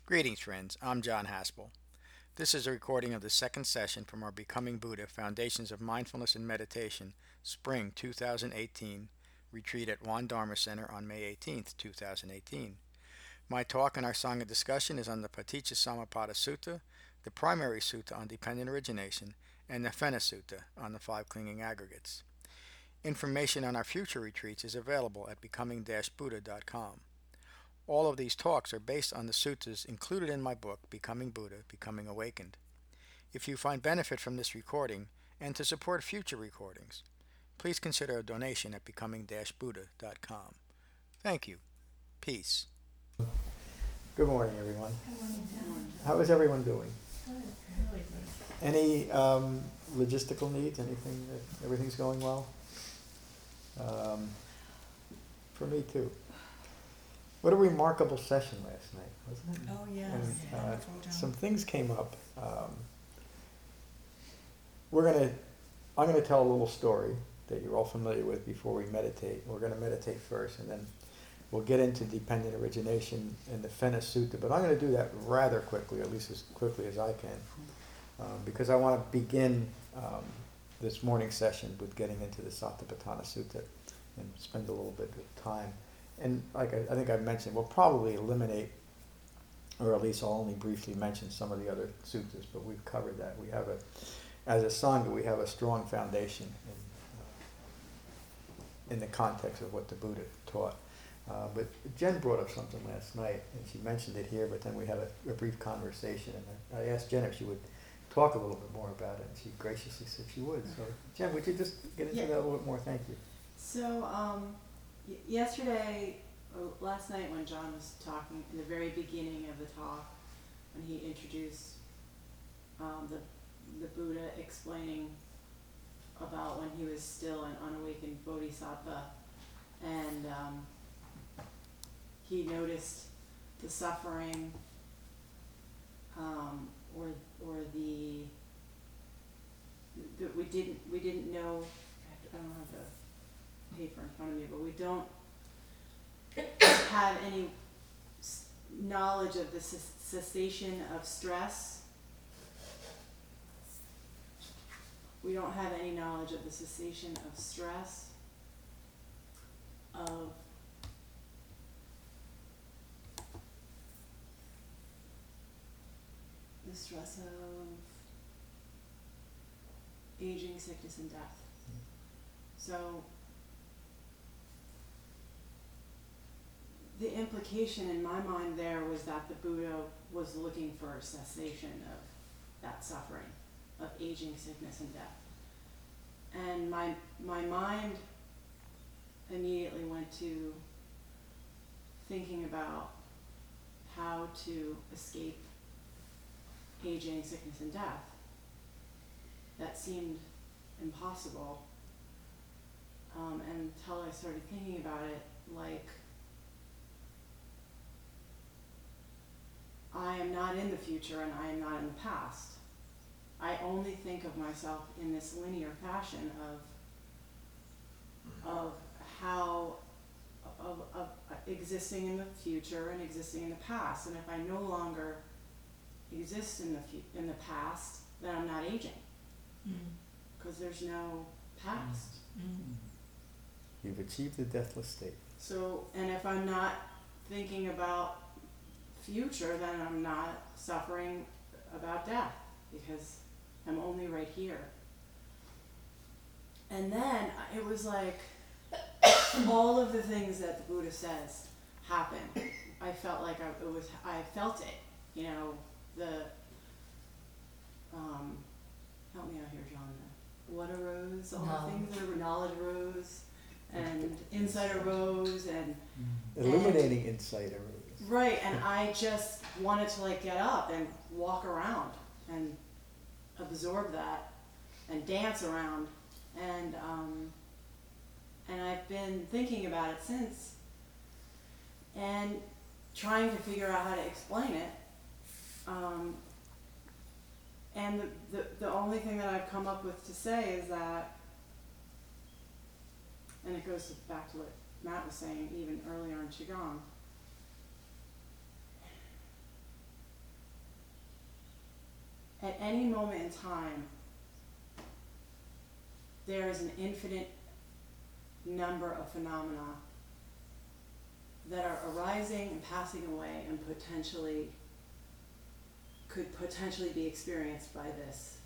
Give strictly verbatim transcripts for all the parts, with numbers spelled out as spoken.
Greetings, friends. I'm John Haspel. This is a recording of the second session from our Becoming Buddha Foundations of Mindfulness and Meditation Spring two thousand eighteen retreat at Juan Dharma Center on May eighteenth, two thousand eighteen. My talk and our Sangha discussion is on the Paticca Samuppada Sutta, the primary sutta on dependent origination, and the Fena Sutta on the five clinging aggregates. Information on our future retreats is available at becoming buddha dot com. All of these talks are based on the suttas included in my book, Becoming Buddha, Becoming Awakened. If you find benefit from this recording and to support future recordings, please consider a donation at becoming buddha dot com. Thank you. Peace. Good morning, everyone. Good morning, John. How is everyone doing? Good, really good. Any um, logistical needs? Anything that everything's going well? Um, for me too. What a remarkable session last night, wasn't it? Oh, yes. And, uh, Wonderful, John. some things came up. Um, we're gonna, I'm gonna tell a little story that you're all familiar with before we meditate. We're gonna meditate first, and then we'll get into dependent origination in the Fena Sutta. But I'm gonna do that rather quickly, at least as quickly as I can, um, because I want to begin um, this morning session with getting into the Satipatthana Sutta and spend a little bit of time. And like I, I think I've mentioned, we'll probably eliminate, or at least I'll only briefly mention some of the other suttas, but we've covered that. We have a, as a Sangha, we have a strong foundation in, uh, in the context of what the Buddha taught. Uh, but Jen brought up something last night, and she mentioned it here, but then we had a, a brief conversation, and I asked Jen if she would talk a little bit more about it, and she graciously said she would. So Jen, would you just get into Yeah. that a little bit more? Thank you. So, um, y- yesterday, or last night when John was talking, in the very beginning of the talk, when he introduced um, the, the Buddha explaining about when he was still an unawakened bodhisattva, and um, he noticed the suffering um, or or the that we didn't we didn't know. I don't have the paper in front of me, but we don't have any s- knowledge of the ces- cessation of stress. We don't have any knowledge of the cessation of stress, of the stress of aging, sickness, and death. So the implication in my mind there was that the Buddha was looking for a cessation of that suffering, of aging, sickness, and death. And my my mind immediately went to thinking about how to escape aging, sickness, and death. That seemed impossible um, until I started thinking about it like I am not in the future and I am not in the past. I only think of myself in this linear fashion of of how of, of existing in the future and existing in the past. And if I no longer exist in the fu- in the past, then I'm not aging because there's no past. You've achieved the deathless state. So, and if I'm not thinking about future, then I'm not suffering about death because I'm only right here. And then it was like all of the things that the Buddha says happened. I felt like I it was I felt it, you know, the um help me out here, John. What arose? All the things that were knowledge arose and insight arose and Illuminating insight arose. right, and I just wanted to like get up and walk around and absorb that and dance around and um and I've been thinking about it since and trying to figure out how to explain it. Um, and the, the, the only thing that I've come up with to say is that, and it goes back to what Matt was saying even earlier in Qigong, any moment in time, there is an infinite number of phenomena that are arising and passing away and potentially could potentially be experienced by this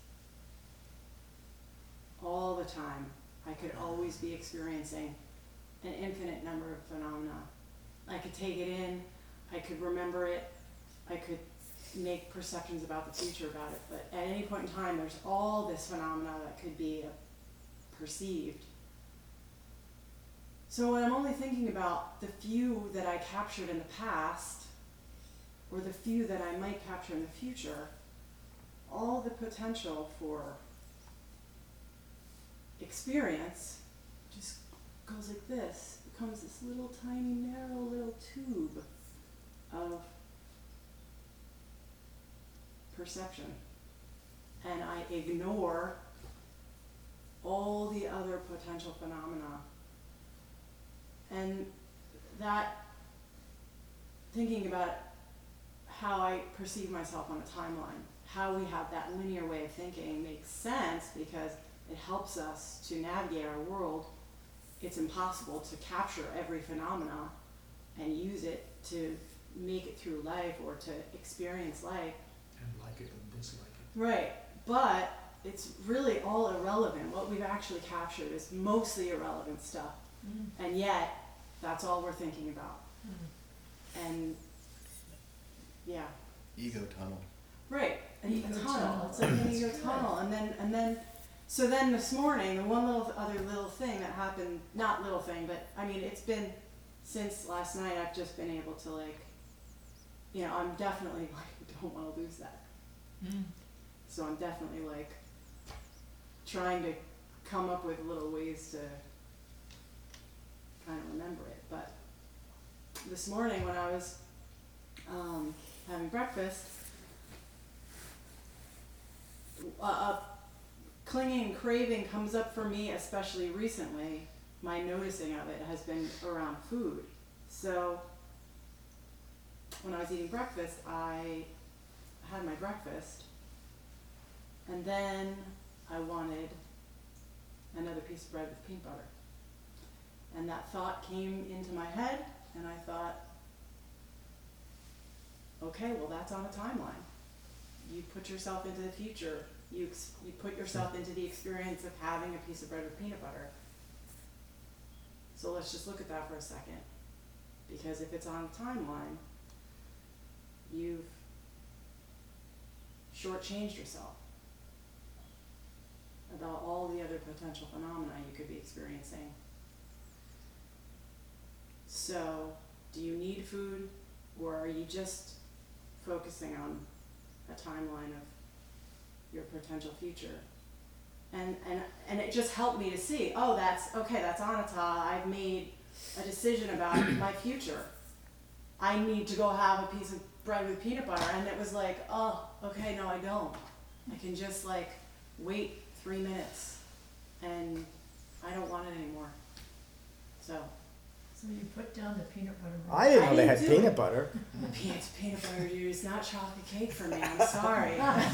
all the time. I could always be experiencing an infinite number of phenomena. I could take it in, I could remember it, I could make perceptions about the future about it, but at any point in time there's all this phenomena that could be uh, perceived. So when I'm only thinking about the few that I captured in the past, or the few that I might capture in the future, all the potential for experience just goes like this, becomes this little tiny narrow little tube of perception. And I ignore all the other potential phenomena. And that, thinking about how I perceive myself on a timeline, how we have that linear way of thinking makes sense because it helps us to navigate our world. It's impossible to capture every phenomena and use it to make it through life or to experience life. And like it and dislike it. Right, but it's really all irrelevant. What we've actually captured is mostly irrelevant stuff. Mm. And yet, that's all we're thinking about. Mm. And, yeah. Ego tunnel. Right, an Ego ego tunnel. tunnel. It's like an ego That's good. tunnel. And then, and then, so then this morning, the one little other little thing that happened, not little thing, but I mean, it's been, since last night, I've just been able to like, you know, I'm definitely like, don't want to lose that. Mm. So I'm definitely like, trying to come up with little ways to kind of remember it. But this morning when I was um, having breakfast, a, a clinging craving comes up for me, especially recently. My noticing of it has been around food. So when I was eating breakfast, I had my breakfast, and then I wanted another piece of bread with peanut butter. And that thought came into my head, and I thought, okay, well that's on a timeline. You put yourself into the future. You, ex- you put yourself into the experience of having a piece of bread with peanut butter. So let's just look at that for a second. Because if it's on a timeline, you've shortchanged yourself about all the other potential phenomena you could be experiencing. So, do you need food, or are you just focusing on a timeline of your potential future? And and and it just helped me to see, oh, that's okay, that's Anata. I've made a decision about my future. I need to go have a piece of bread with peanut butter, and it was like, oh, okay, no, I don't. I can just like wait three minutes, and I don't want it anymore. So. So you put down the peanut butter. I didn't know I they didn't had do peanut it. butter. It's peanut butter, dude. It's not chocolate cake for me. I'm sorry.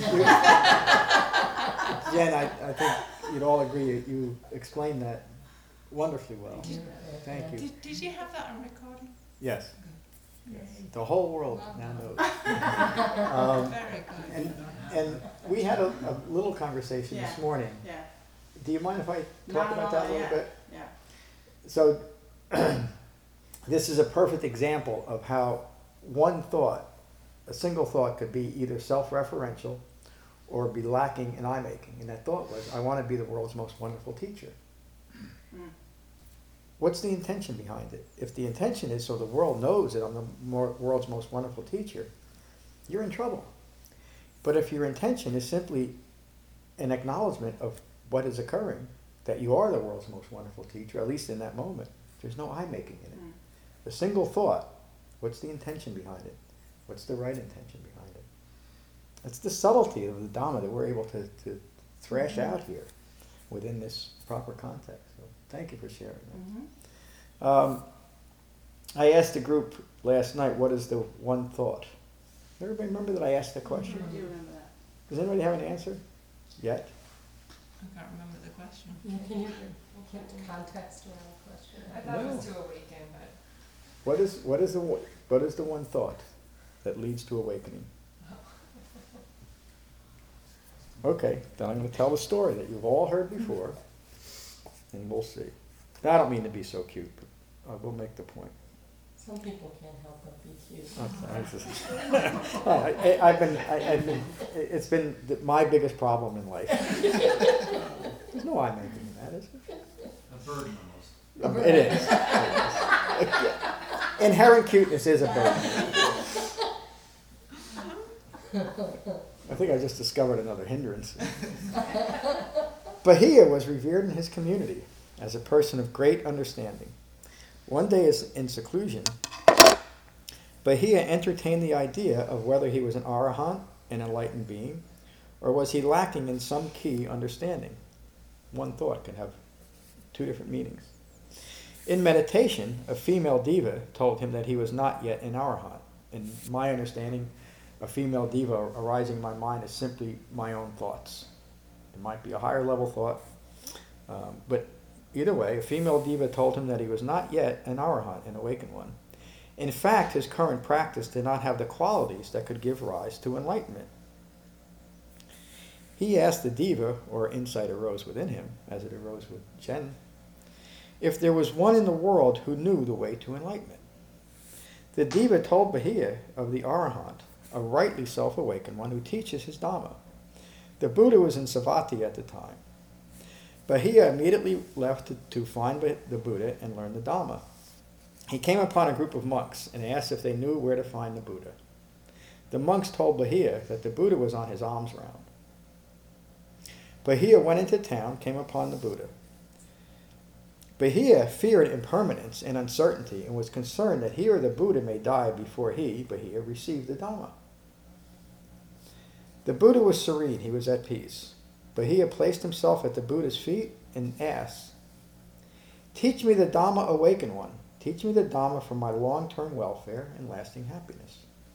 Jen, I, I think you'd all agree you, you explained that wonderfully well. Yeah. Thank you. Did, did you have that on recording? Yes, Yay. the whole world now knows. Um, Very good. and, and we had a, a little conversation this Yeah. morning. Yeah. Do you mind if I Not talk at about all, that a little yeah. bit? Yeah. So, this is a perfect example of how one thought, a single thought, could be either self-referential or be lacking in eye-making. And that thought was, I want to be the world's most wonderful teacher. Mm. What's the intention behind it? If the intention is so the world knows that I'm the more, world's most wonderful teacher, you're in trouble. But if your intention is simply an acknowledgement of what is occurring, that you are the world's most wonderful teacher, at least in that moment, there's no eye-making in it. Mm. A single thought, what's the intention behind it? What's the right intention behind it? That's the subtlety of the Dhamma that we're able to, to thrash Mhm. out here within this proper context. So thank you for sharing that. Mhm. Um, I asked the group last night, what is the one thought? Everybody remember that I asked the question? I do remember that. Does anybody have an answer yet? I can't remember the question. Yeah, can you, can context around the question? I thought it was No. to awaken, but What is, what is the, one- what is the one thought that leads to awakening? Okay, then I'm gonna tell the story that you've all heard before, and we'll see. Now, I don't mean to be so cute, but I will make the point. Some people can't help but be cute. Okay, I just- Oh, I, I- I've been, I, I've been, it's been th- my biggest problem in life. There's no eye making in that, is there? A burden almost. It is. It is. Inherent cuteness is a burden. I think I just discovered another hindrance. Bahia was revered in his community as a person of great understanding. One day as- in seclusion, Bahia entertained the idea of whether he was an arahant, an enlightened being, or was he lacking in some key understanding. One thought can have two different meanings. In meditation, a female diva told him that he was not yet an arahant. In my understanding, a female diva arising in my mind is simply my own thoughts. It might be a higher level thought, um, but either way, a female diva told him that he was not yet an arahant, an awakened one. In fact, his current practice did not have the qualities that could give rise to enlightenment. He asked the diva, or insight arose within him, as it arose with Chen, if there was one in the world who knew the way to enlightenment. The diva told Bahia of the arahant, a rightly self-awakened one who teaches his Dhamma. The Buddha was in Savatthi at the time. Bahia immediately left to, to find the Buddha and learn the Dhamma. He came upon a group of monks and asked if they knew where to find the Buddha. The monks told Bahia that the Buddha was on his alms round. Bahia went into town, came upon the Buddha. Bahia feared impermanence and uncertainty and was concerned that he or the Buddha may die before he, Bahia, received the Dhamma. The Buddha was serene, he was at peace. Bahia placed himself at the Buddha's feet and asked, "Teach me the Dhamma, awakened one. Teach me the Dhamma for my long-term welfare and lasting happiness."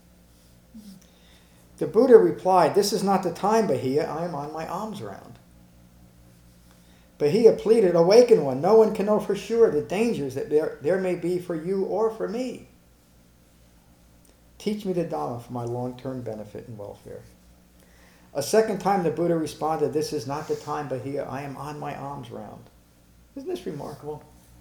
The Buddha replied, "This is not the time, Bahia. I am on my alms round." Bahia pleaded, "Awaken one, no one can know for sure the dangers that there, there may be for you or for me. Teach me the Dhamma for my long-term benefit and welfare." A second time the Buddha responded, "This is not the time, Bahia. I am on my alms round." Isn't this remarkable?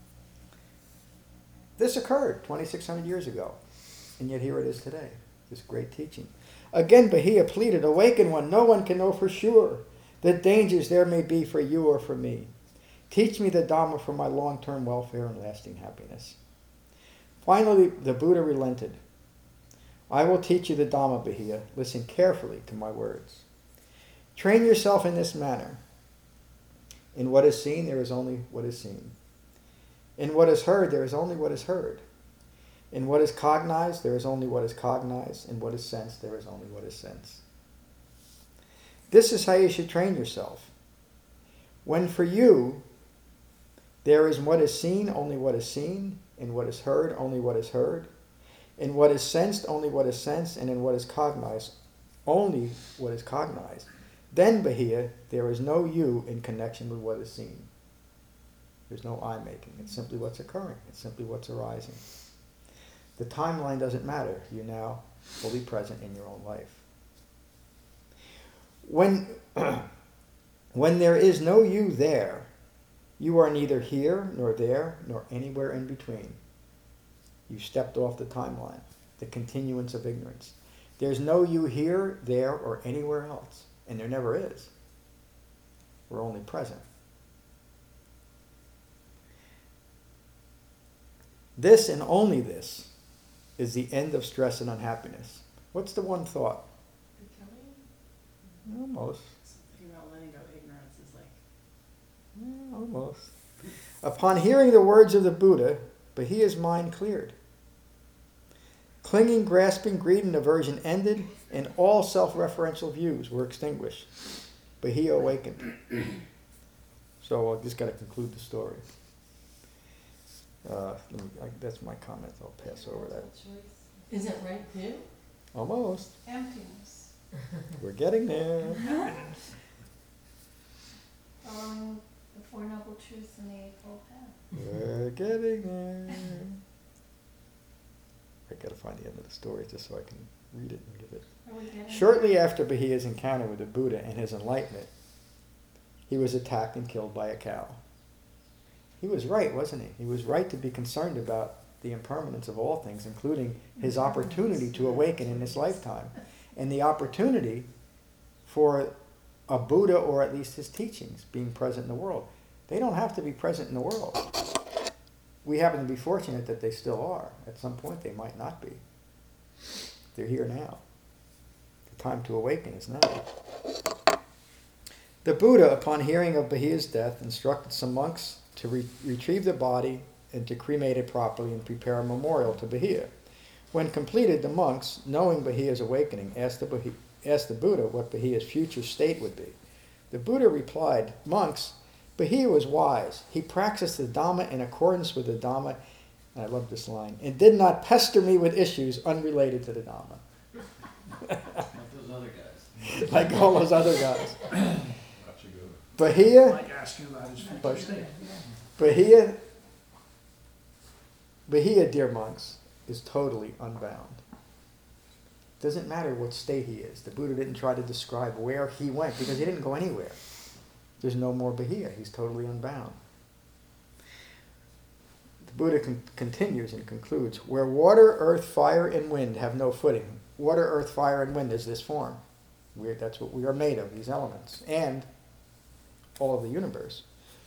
This occurred twenty-six hundred years ago, and yet here it is today, this great teaching. Again, Bahia pleaded, "Awaken one, no one can know for sure the dangers there may be for you or for me. Teach me the Dhamma for my long-term welfare and lasting happiness." Finally, the Buddha relented. "I will teach you the Dhamma, Bahia. Listen carefully to my words. Train yourself in this manner. In what is seen, there is only what is seen. In what is heard, there is only what is heard. In what is cognized, there is only what is cognized. In what is sensed, there is only what is sensed. This is how you should train yourself. When for you, there is what is seen, only what is seen. In what is heard, only what is heard. In what is sensed, only what is sensed. And in what is cognized, only what is cognized. Then, Bahia, there is no you in connection with what is seen. There's no I-making. It's simply what's occurring. It's simply what's arising. The timeline doesn't matter. You're now fully present in your own life. When, when there is no you there, you are neither here nor there nor anywhere in between. You stepped off the timeline, the continuance of ignorance. There's no you here, there, or anywhere else. And there never is. We're only present. This and only this is the end of stress and unhappiness. What's the one thought? Becoming? Almost. Something about letting go of ignorance is like, Yeah, almost. Upon hearing the words of the Buddha, Bahia's mind cleared. Clinging, grasping, greed, and aversion ended, and all self-referential views were extinguished. Bahia awakened. So I just got to conclude the story. Uh, let me, I, that's my comment. I'll pass over that. Is it right view? Almost. Emptiness. We're getting there. Evidence. Following the Four Noble Truths and the Eightfold Path. We're getting there. I gotta find the end of the story just so I can read it and give it. Are we getting Shortly after Bahia's encounter with the Buddha and his enlightenment, he was attacked and killed by a cow. He was right, wasn't he? He was right to be concerned about the impermanence of all things, including his opportunity to awaken in this lifetime, and the opportunity for a Buddha, or at least his teachings, being present in the world. They don't have to be present in the world. We happen to be fortunate that they still are. At some point they might not be. They're here now. The time to awaken is now. The Buddha, upon hearing of Bahia's death, instructed some monks to re- retrieve the body and to cremate it properly and prepare a memorial to Bahia. When completed, the monks, knowing Bahia's awakening, asked the, Bahi- asked the Buddha what Bahia's future state would be. The Buddha replied, "Monks, Bahia was wise. He practiced the Dhamma in accordance with the Dhamma," and I love this line, "and did not pester me with issues unrelated to the Dhamma." Like those other guys. Like all those other guys. That's a good. Bahia, Like asking about his future But- state. Bahia, Bahia, dear monks, is totally unbound. Doesn't matter what state he is. The Buddha didn't try to describe where he went because he didn't go anywhere. There's no more Bahia. He's totally unbound. The Buddha con- continues and concludes, where water, earth, fire, and wind have no footing. Water, earth, fire, and wind is this form. We're, that's what we are made of, these elements, and all of the universe.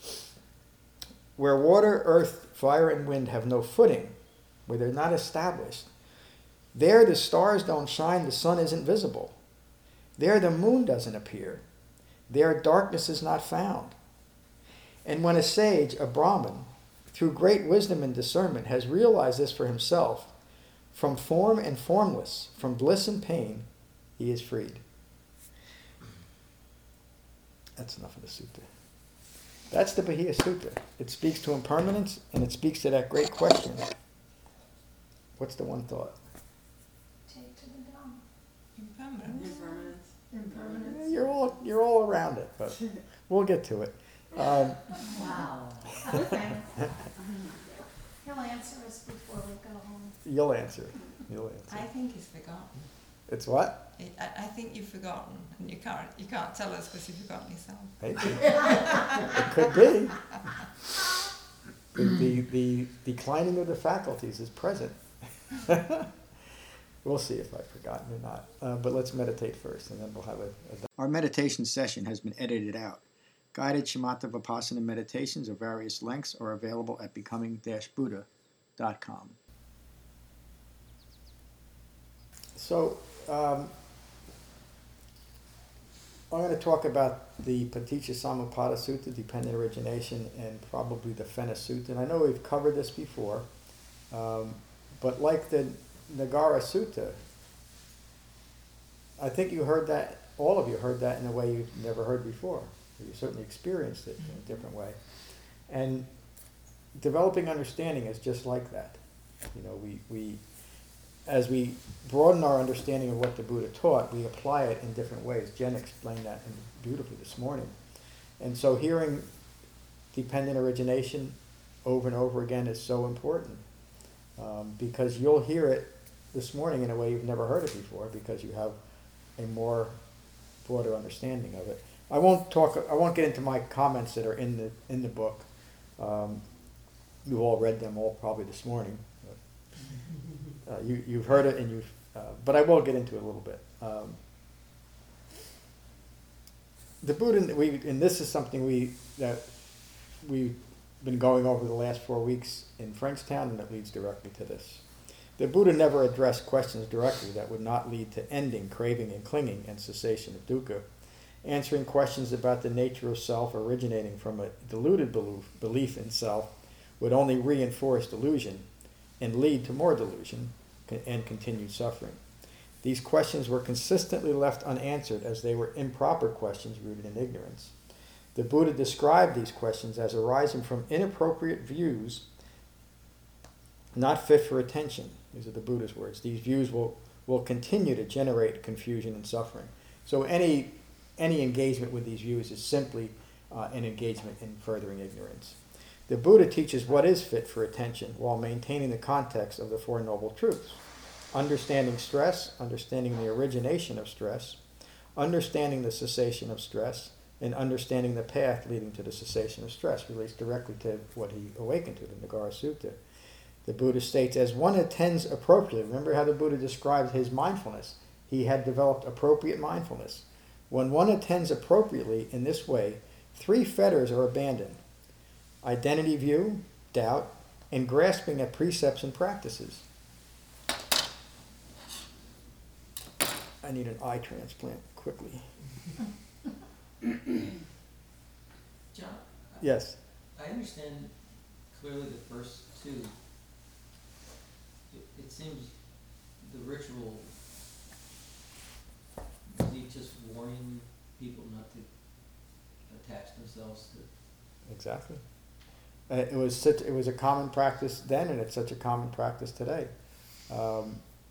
Where water, earth, fire, and wind have no footing, where they're not established, there the stars don't shine, the sun isn't visible. There the moon doesn't appear. There darkness is not found. And when a sage, a Brahmin, through great wisdom and discernment, has realized this for himself, from form and formless, from bliss and pain, he is freed. That's enough of the sutta. That's the Bahia Sutta. It speaks to impermanence, and it speaks to that great question. What's the one thought? Take to the Dhamma. Impermanence. Impermanence. Impermanence. Eh, You're all you're all around it, but we'll get to it. Um, Wow. Okay. He'll answer us before we go home. you'll answer. You'll I answer. think he's forgotten. It's what? It, I, I think you've forgotten, and you can't you can't tell us because you've forgotten yourself. Maybe. It could be. The, the the declining of the faculties is present. We'll see if I've forgotten or not. Uh, but let's meditate first, and then we'll have a, a. Our meditation session has been edited out. Guided Shamatha Vipassana meditations of various lengths are available at becoming dash buddha dot com. So, um, I'm going to talk about the Paticca Samuppada Sutta, Dependent Origination, and probably the Fena Sutta. And I know we've covered this before, um, but like the Nagara Sutta, I think you heard that, all of you heard that in a way you've never heard before. You certainly experienced it in a different way. And developing understanding is just like that. You know, we, we as we broaden our understanding of what the Buddha taught, we apply it in different ways. Jen explained that beautifully this morning. And so hearing dependent origination over and over again is so important, um, because you'll hear it this morning in a way you've never heard it before, because you have a more broader understanding of it. I won't talk. I won't get into my comments that are in the in the book. Um, you've all read them all probably this morning. Uh, you you've heard it, and you've. Uh, but I will get into it a little bit. Um, the Buddha, we and this is something we that we've been going over the last four weeks in Frenchtown, and it leads directly to this. The Buddha never addressed questions directly that would not lead to ending craving and clinging and cessation of dukkha. Answering questions about the nature of self originating from a deluded belief, belief in self would only reinforce delusion and lead to more delusion and continued suffering. These questions were consistently left unanswered as they were improper questions rooted in ignorance. The Buddha described these questions as arising from inappropriate views not fit for attention. These are the Buddha's words. These views will, will continue to generate confusion and suffering. So any, any engagement with these views is simply uh, an engagement in furthering ignorance. The Buddha teaches what is fit for attention while maintaining the context of the Four Noble Truths. Understanding stress, understanding the origination of stress, understanding the cessation of stress, and understanding the path leading to the cessation of stress relates directly to what he awakened to, the Nagara Sutta. The Buddha states, as one attends appropriately, remember how the Buddha described his mindfulness? He had developed appropriate mindfulness. When one attends appropriately in this way, three fetters are abandoned: identity view, doubt, and grasping at precepts and practices. I need an eye transplant quickly. John, Yes. I understand clearly the first two. It, it seems the ritual, is he just warning people not to attach themselves to? Exactly. Uh, it was such. It was a common practice then, and it's such a common practice today. Um,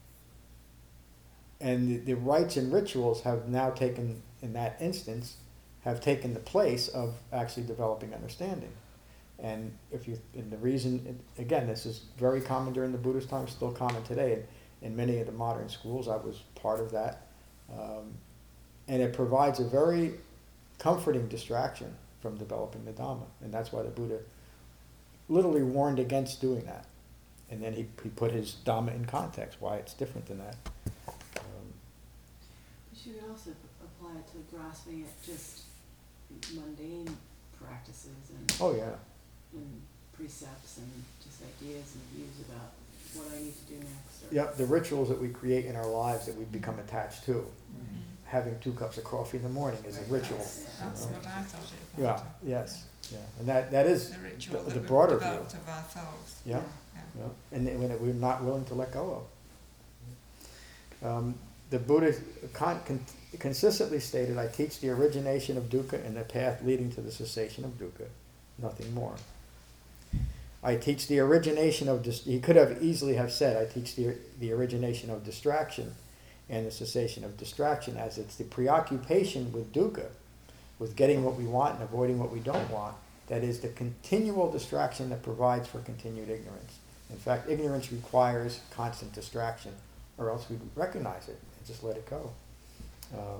and the, the rites and rituals have now taken, in that instance, have taken the place of actually developing understanding. And if you, and the reason, again, this is very common during the Buddhist time, still common today. In, in many of the modern schools, I was part of that, um, and it provides a very comforting distraction from developing the Dhamma, and that's why the Buddha literally warned against doing that. And then he, he put his Dhamma in context, why it's different than that. Um, But you could also p- apply it to grasping at just mundane practices and, oh yeah, and precepts and just ideas and views about what I need to do next. Or yep, the rituals that we create in our lives that we become attached to. Mm-hmm. Having two cups of coffee in the morning is a ritual. That's you know. what I thought it Yeah, was. yes, yeah, and that, that is The ritual the, that the we've broader view. developed of ourselves. Yeah, Yeah. yeah, and then when it, we're not willing to let go of. Um, the Buddha con- con- consistently stated, I teach the origination of dukkha and the path leading to the cessation of dukkha, nothing more. I teach the origination of, dis- he could have easily have said, I teach the, the origination of distraction and the cessation of distraction, as it's the preoccupation with dukkha, with getting what we want and avoiding what we don't want, that is the continual distraction that provides for continued ignorance. In fact, ignorance requires constant distraction, or else we'd recognize it and just let it go. Um,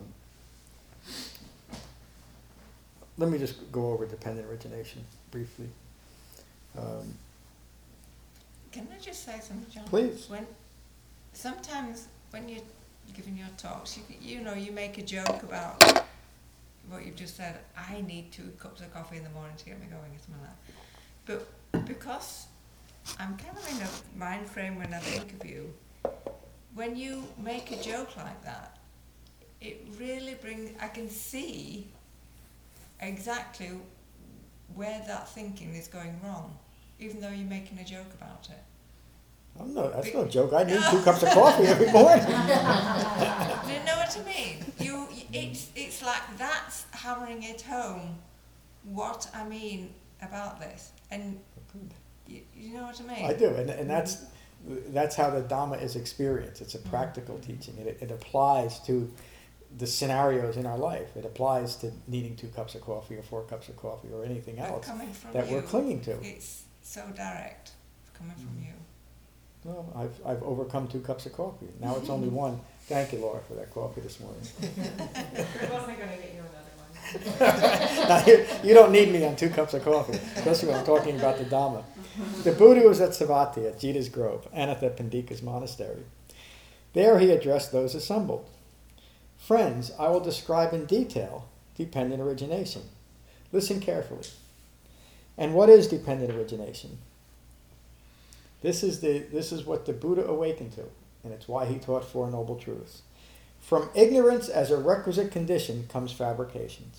let me just go over dependent origination briefly. Um, Can I just say something, John? Please. When sometimes when you're giving your talks, you you know you make a joke about what you've just said. I need two cups of coffee in the morning to get me going, or something like that. But because I'm kind of in a mind frame when I think of you, when you make a joke like that, it really brings. I can see exactly where that thinking is going wrong, even though you're making a joke about it. I'm no, that's no joke. I need two cups of coffee every morning. Do you know what I mean? You, it's it's like that's hammering it home. What I mean about this, and you, you know what I mean. I do, and and that's that's how the Dhamma is experienced. It's a practical teaching. It it applies to the scenarios in our life. It applies to needing two cups of coffee or four cups of coffee or anything But else coming from that you, we're clinging to. It's so direct coming from you. Well, I've I've overcome two cups of coffee. Now it's only one. Thank you, Laura, for that coffee this morning. I wasn't gonna get you another one. Now, you, you don't need me on two cups of coffee, especially when I'm talking about the Dhamma. The Buddha was at Savatthi, at Jita's Grove, Anatha Pandika's monastery. There he addressed those assembled. Friends, I will describe in detail dependent origination. Listen carefully. And what is dependent origination? This is the this is what the Buddha awakened to, and it's why he taught Four Noble Truths. From ignorance as a requisite condition comes fabrications.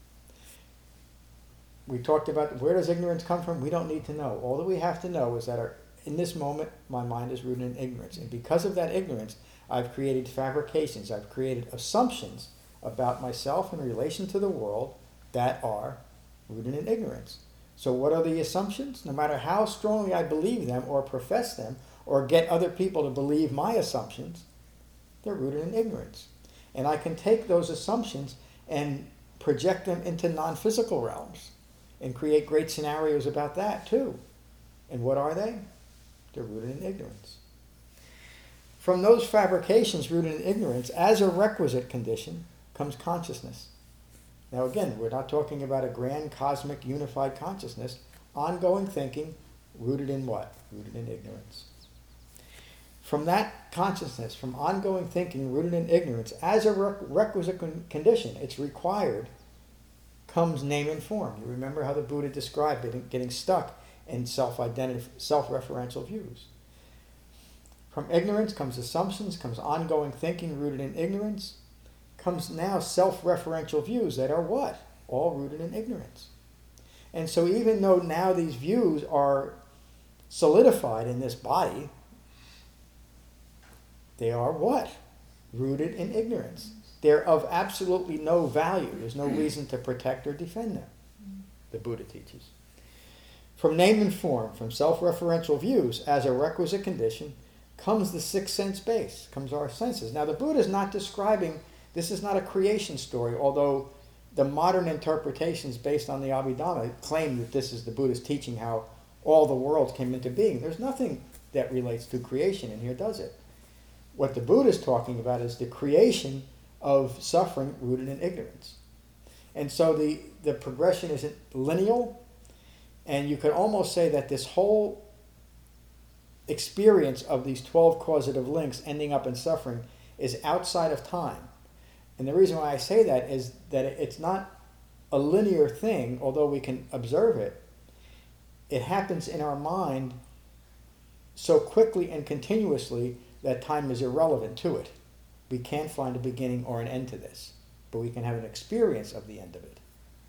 We talked about where does ignorance come from? We don't need to know. All that we have to know is that our, in this moment, my mind is rooted in ignorance. And because of that ignorance, I've created fabrications. I've created assumptions about myself in relation to the world that are rooted in ignorance. So what are the assumptions? No matter how strongly I believe them or profess them or get other people to believe my assumptions, they're rooted in ignorance. And I can take those assumptions and project them into non-physical realms and create great scenarios about that too. And what are they? They're rooted in ignorance. From those fabrications rooted in ignorance, as a requisite condition, comes consciousness. Now again, we're not talking about a grand cosmic unified consciousness. Ongoing thinking rooted in what? Rooted in ignorance. From that consciousness, from ongoing thinking rooted in ignorance, as a requisite con- condition, it's required, comes name and form. You remember how the Buddha described it, getting stuck in self-identity, self-referential views. From ignorance comes assumptions, comes ongoing thinking rooted in ignorance, comes now self-referential views that are what? All rooted in ignorance. And so even though now these views are solidified in this body, they are what? Rooted in ignorance. They're of absolutely no value. There's no reason to protect or defend them, the Buddha teaches. From name and form, from self-referential views, as a requisite condition, comes the sixth sense base, comes our senses. Now the Buddha is not describing, this is not a creation story, although the modern interpretations based on the Abhidhamma claim that this is the Buddha's teaching how all the worlds came into being. There's nothing that relates to creation in here, does it? What the Buddha is talking about is the creation of suffering rooted in ignorance. And so the, the progression isn't lineal, and you could almost say that this whole experience of these twelve causative links ending up in suffering is outside of time. And the reason why I say that is that it's not a linear thing, although we can observe it. It happens in our mind so quickly and continuously that time is irrelevant to it. We can't find a beginning or an end to this, but we can have an experience of the end of it.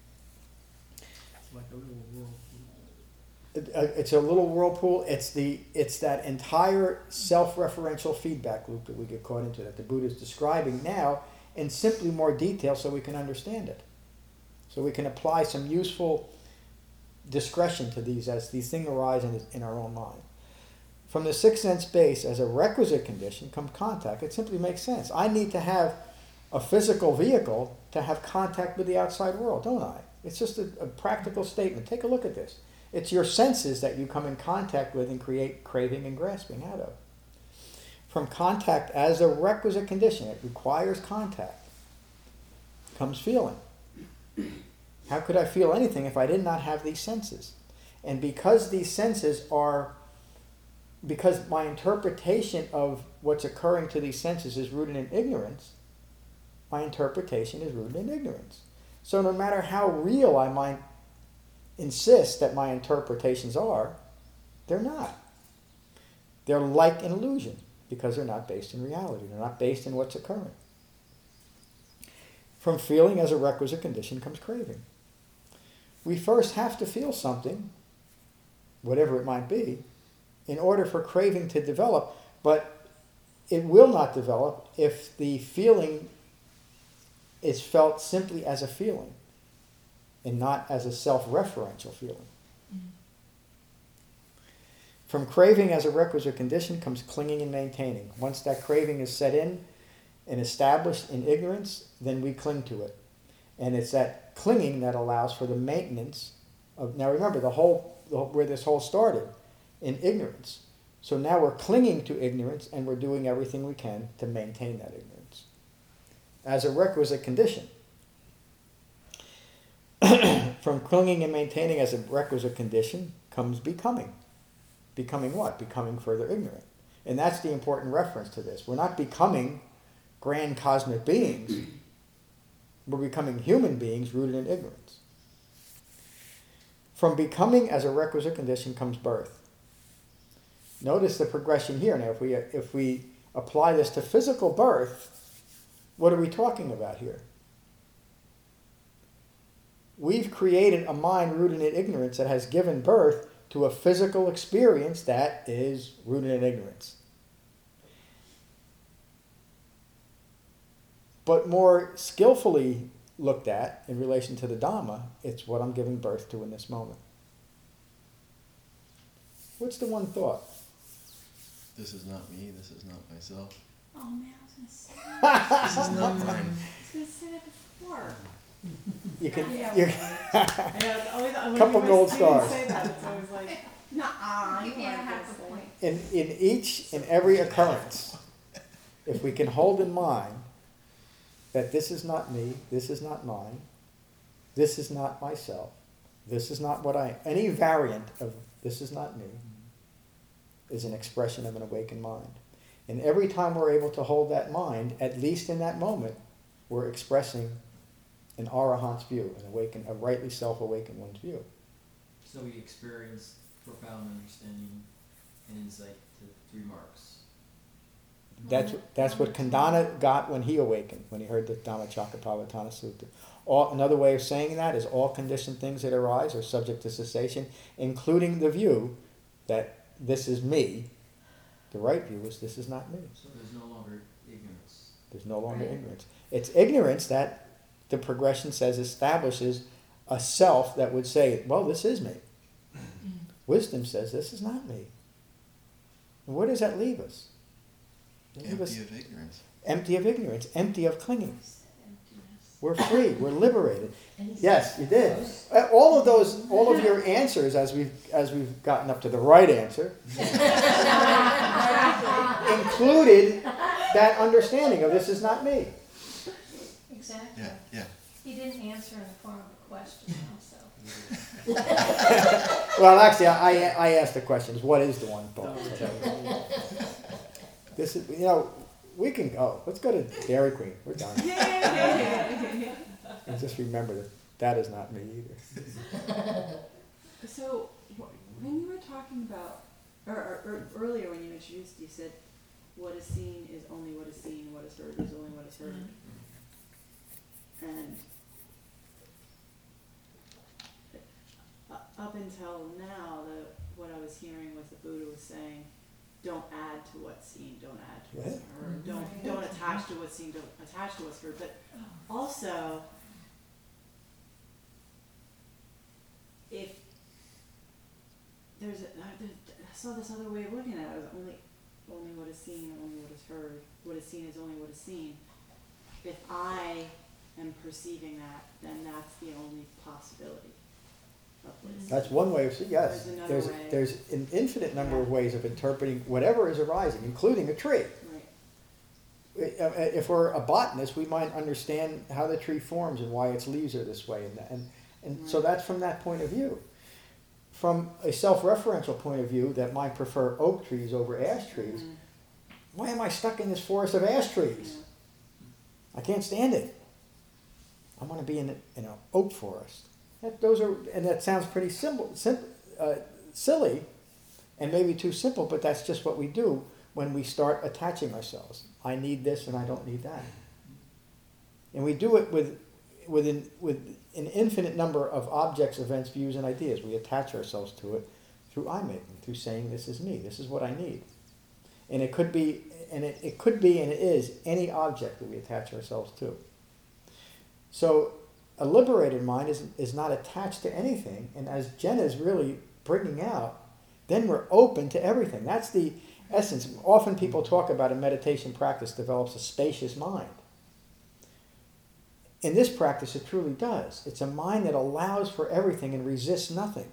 It's like a little whirlpool. It- uh, It's a little whirlpool. It's the it's that entire self-referential feedback loop that we get caught into, that the Buddha is describing now in simply more detail so we can understand it. So we can apply some useful discretion to these as these things arise in, in our own mind. From the sixth sense base, as a requisite condition, comes contact. It simply makes sense. I need to have a physical vehicle to have contact with the outside world, don't I? It's just a, a practical statement. Take a look at this. It's your senses that you come in contact with and create craving and grasping out of. From contact as a requisite condition, it requires contact, comes feeling. How could I feel anything if I did not have these senses? And because these senses are, because my interpretation of what's occurring to these senses is rooted in ignorance, my interpretation is rooted in ignorance. So no matter how real I might insist that my interpretations are, they're not. They're like an illusion because they're not based in reality. They're not based in what's occurring. From feeling as a requisite condition comes craving. We first have to feel something, whatever it might be, in order for craving to develop, but it will not develop if the feeling is felt simply as a feeling and not as a self-referential feeling. Mm-hmm. From craving as a requisite condition comes clinging and maintaining. Once that craving is set in and established in ignorance, then we cling to it. And it's that clinging that allows for the maintenance of, now remember, the whole, the, where this whole started, in ignorance. So now we're clinging to ignorance and we're doing everything we can to maintain that ignorance as a requisite condition. From clinging and maintaining as a requisite condition comes becoming. Becoming what? Becoming further ignorant. And that's the important reference to this. We're not becoming grand cosmic beings. We're becoming human beings rooted in ignorance. From becoming as a requisite condition comes birth. Notice the progression here. Now, if we if we apply this to physical birth, what are we talking about here? We've created a mind rooted in ignorance that has given birth to a physical experience that is rooted in ignorance. But more skillfully looked at in relation to the Dhamma, it's what I'm giving birth to in this moment. What's the one thought? This is not me, this is not myself. Oh man, I was gonna say that. This is not mine. I was gonna say that before. You can, Yeah. you, I know, it's always, when Couple you gold students stars. say that, it's always like, nah, You you can't weren't have this a thing. point. in, in each and every occurrence, if we can hold in mind that this is not me, this is not mine, this is not myself, this is not what I, any variant of this is not me, is an expression of an awakened mind. And every time we're able to hold that mind, at least in that moment, we're expressing an arahant's view, an awakened, a rightly self-awakened one's view. So we experience profound understanding and insight to three marks. That's, that's what Kandana got when he awakened, when he heard the Dhammacakkappavattana Sutta. All, another way of saying that is all conditioned things that arise are subject to cessation, including the view that this is me. The right view is this is not me. So there's no longer ignorance. There's no longer Right. ignorance. It's ignorance that the progression says establishes a self that would say, well, this is me. Wisdom says this is not me. And where does that leave us? Leave us Empty of ignorance. empty of ignorance, empty of clinging. Emptiness. We're free. We're liberated. Yes, you did. Uh, All of those, all of your answers, as we've as we've gotten up to the right answer, included that understanding of this is not me. Exactly. Yeah, yeah. He didn't answer in the form of a question also. Well, actually, I I asked the questions. What is the one thought? This is, you know, we can go. Let's go to Dairy Queen. We're done. Yay! And just remember that that is not me either. So, wh- when you were talking about, or, or, or earlier when you introduced, you said, what is seen is only what is seen, what is heard is only what is heard. And uh, up until now, the, what I was hearing was the Buddha was saying, don't add to what's seen, don't add to what's Yeah. heard, don't, Right. don't attach to what's seen, don't attach to what's heard, but also, if there's a, I did- I saw this other way of looking at it, it was only, only what is seen, only what is heard, what is seen is only what is seen. If I am perceiving that, then that's the only possibility of what is seen. That's one way of seeing. Yes, There's another there's way. there's an infinite number of ways of interpreting whatever is arising, including a tree. Right. If we're a botanist, we might understand how the tree forms and why its leaves are this way, and and, and so Right. that's from that point of view. From a self-referential point of view, that might prefer oak trees over ash trees. Mhm. Why am I stuck in this forest of ash trees? Yeah. I can't stand it. I want to be in in an oak forest. That, those are, and that sounds pretty simple, sim, uh, silly, and maybe too simple, but that's just what we do when we start attaching ourselves. I need this and I don't need that. And we do it with, with, an, with an infinite number of objects, events, views, and ideas. We attach ourselves to it through I-making, through saying this is me, this is what I need. And it could be, and it, it could be and it is any object that we attach ourselves to. So a liberated mind is, is not attached to anything, and as Jen is really bringing out, then we're open to everything. That's the essence. Often people talk about a meditation practice develops a spacious mind. In this practice, it truly does. It's a mind that allows for everything and resists nothing.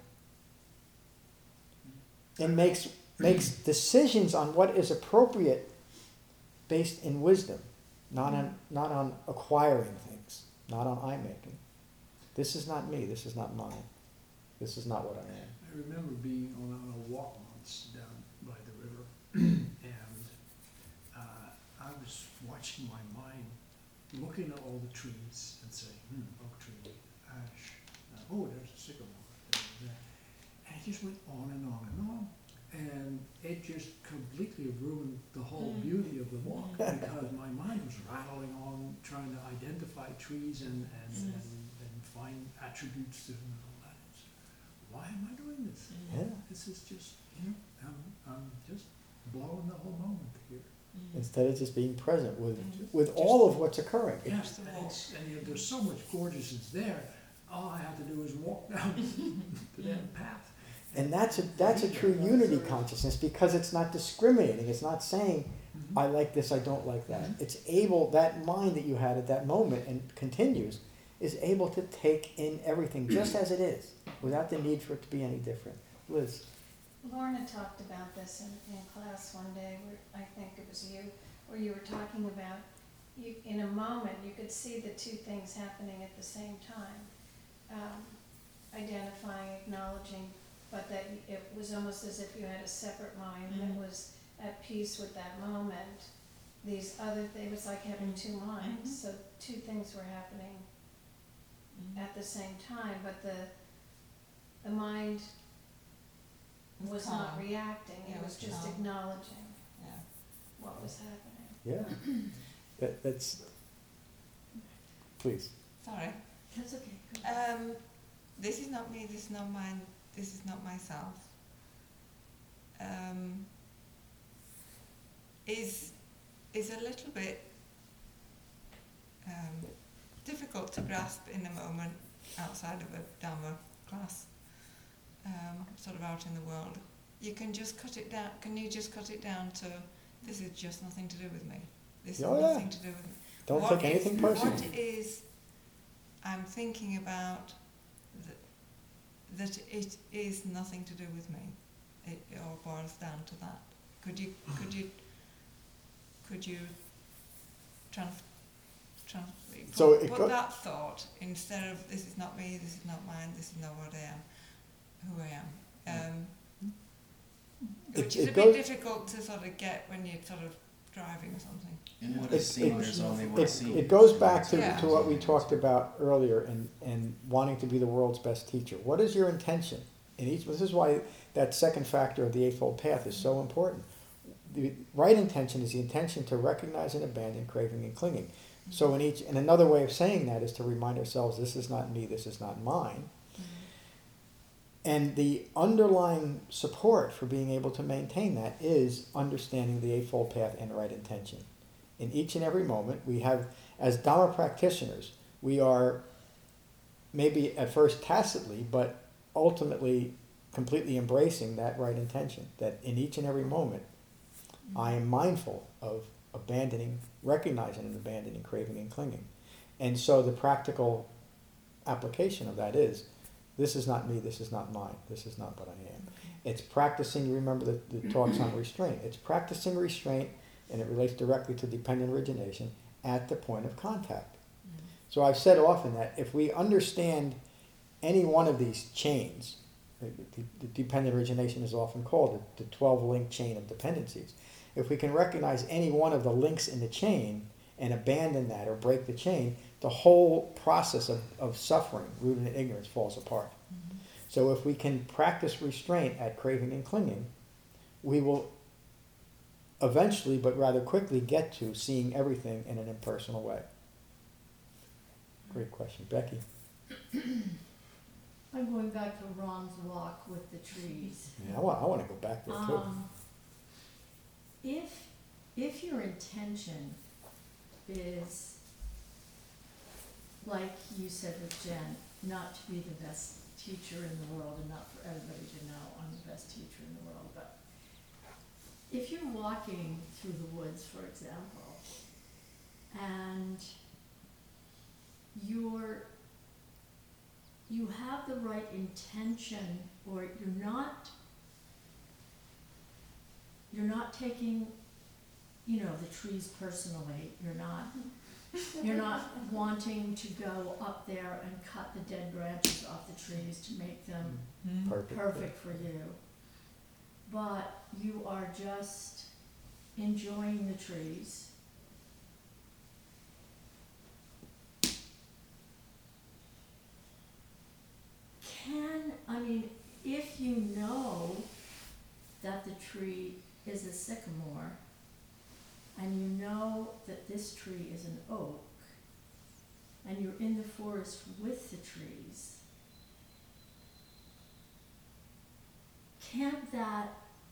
And makes, makes decisions on what is appropriate based in wisdom, not on, not on acquiring things, not on I-making. This is not me, this is not mine. This is not what I am. I remember being on, on a walk once down by the river, and uh, I was watching my mind, looking at all the trees and saying, hmm, oak tree, ash, uh, oh, there's a sycamore, there's that. And it just went on and on and on. And it just completely ruined the whole beauty of the walk, because my mind was rattling on, trying to identify trees and, and, and, and find attributes to them and all that. It's, why am I doing this? Yeah. This is just, you know, I'm, I'm just blowing the whole moment here. Instead of just being present with, with all of what's occurring. It- Yes, and, it's, and you know, there's so much gorgeousness there. All I have to do is walk down the damn path. And that's a, that's a true unity consciousness, because it's not discriminating. It's not saying Mhm. I like this, I don't like that. It's able, that mind that you had at that moment and continues, is able to take in everything just as it is, without the need for it to be any different. Liz? Lorna talked about this in, in class one day, where I think it was you, where you were talking about, you, in a moment, you could see the two things happening at the same time. Um, identifying, acknowledging, but that it was almost as if you had a separate mind that was at peace with that moment. These other things, it was like having two minds, Mhm. so two things were happening Mhm. at the same time, but the, the mind was not calm. reacting, Yeah, it it was was just calm. acknowledging Yeah. what was happening. Yeah. That, that's, please. Sorry. That's okay. Um, this is not me, this is not mine, this is not myself. Um, is is a little bit um, difficult to grasp in a moment outside of a Dharma class, um, sort of out in the world. You can just cut it down, can you just cut it down to, this is just nothing to do with me. This is Oh, yeah. nothing to do with me. Don't What take anything is- personally. What is, I'm thinking about that, that it is nothing to do with me. It, it all boils down to that. Could you, could you, could you trans, trans, So put, it put go- that thought instead of this is not me, this is not mine, this is not what I am, who I am. Um, It- which is it a goes- bit difficult to sort of get when you're sort of driving or something. And what It- is seen, it- there's only one It, seen. it goes back to, Yeah. to what we talked about earlier and, and wanting to be the world's best teacher. What is your intention? In each, this is why that second factor of the Eightfold Path is so important. The right intention is the intention to recognize and abandon craving and clinging. So in each, and another way of saying that is to remind ourselves, this is not me, this is not mine. And the underlying support for being able to maintain that is understanding the Eightfold Path and right intention. In each and every moment, we have, as Dharma practitioners, we are maybe at first tacitly, but ultimately completely embracing that right intention. That in each and every moment, I am mindful of abandoning, recognizing and abandoning craving and clinging. And so the practical application of that is, this is not me, this is not mine, this is not what I am. It's practicing, remember the, the talks on restraint, it's practicing restraint, and it relates directly to dependent origination, at the point of contact. So I've said often that if we understand any one of these chains, the, the dependent origination is often called the, the twelve-link chain of dependencies. If we can recognize any one of the links in the chain and abandon that or break the chain, the whole process of, of suffering rooted in ignorance falls apart. Mm-hmm. So if we can practice restraint at craving and clinging, we will eventually, but rather quickly, get to seeing everything in an impersonal way. Great question. Becky? I'm going back to Ron's walk with the trees. Yeah, I want, I want to go back there too. Um, if, if your intention is, like you said with Jen, not to be the best teacher in the world and not for everybody to know I'm the best teacher in the world, but if you're walking through the woods, for example, and you're, you have the right intention, or you're not, you're not taking, you know, the trees personally, you're not, you're not wanting to go up there and cut the dead branches off the trees to make them Mm. Perfect. perfect for you. But you are just enjoying the trees. Can, I mean, if you know that the tree is a sycamore, and you know that this tree is an oak, and you're in the forest with the trees, can't that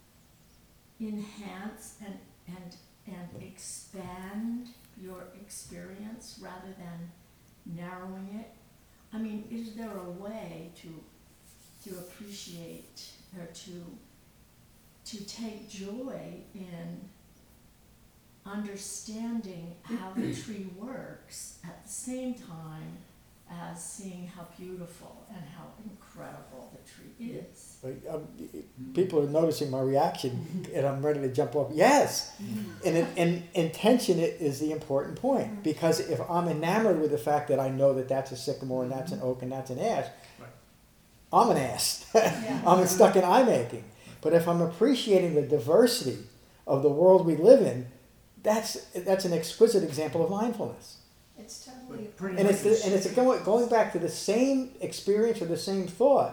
enhance and, and, and expand your experience rather than narrowing it? I mean, is there a way to, to appreciate or to, to take joy in understanding how the tree works at the same time as seeing how beautiful and how incredible the tree is. But, um, people are noticing my reaction, and I'm ready to jump off. Yes, and it, and intention i- is the important point, because if I'm enamored with the fact that I know that that's a sycamore and that's an oak and that's an ash, Right. I'm an ass. Yeah. I'm stuck in eye making. But if I'm appreciating the diversity of the world we live in, that's that's an exquisite example of mindfulness. It's totally. But pretty And much it's the, and it's going going back to the same experience or the same thought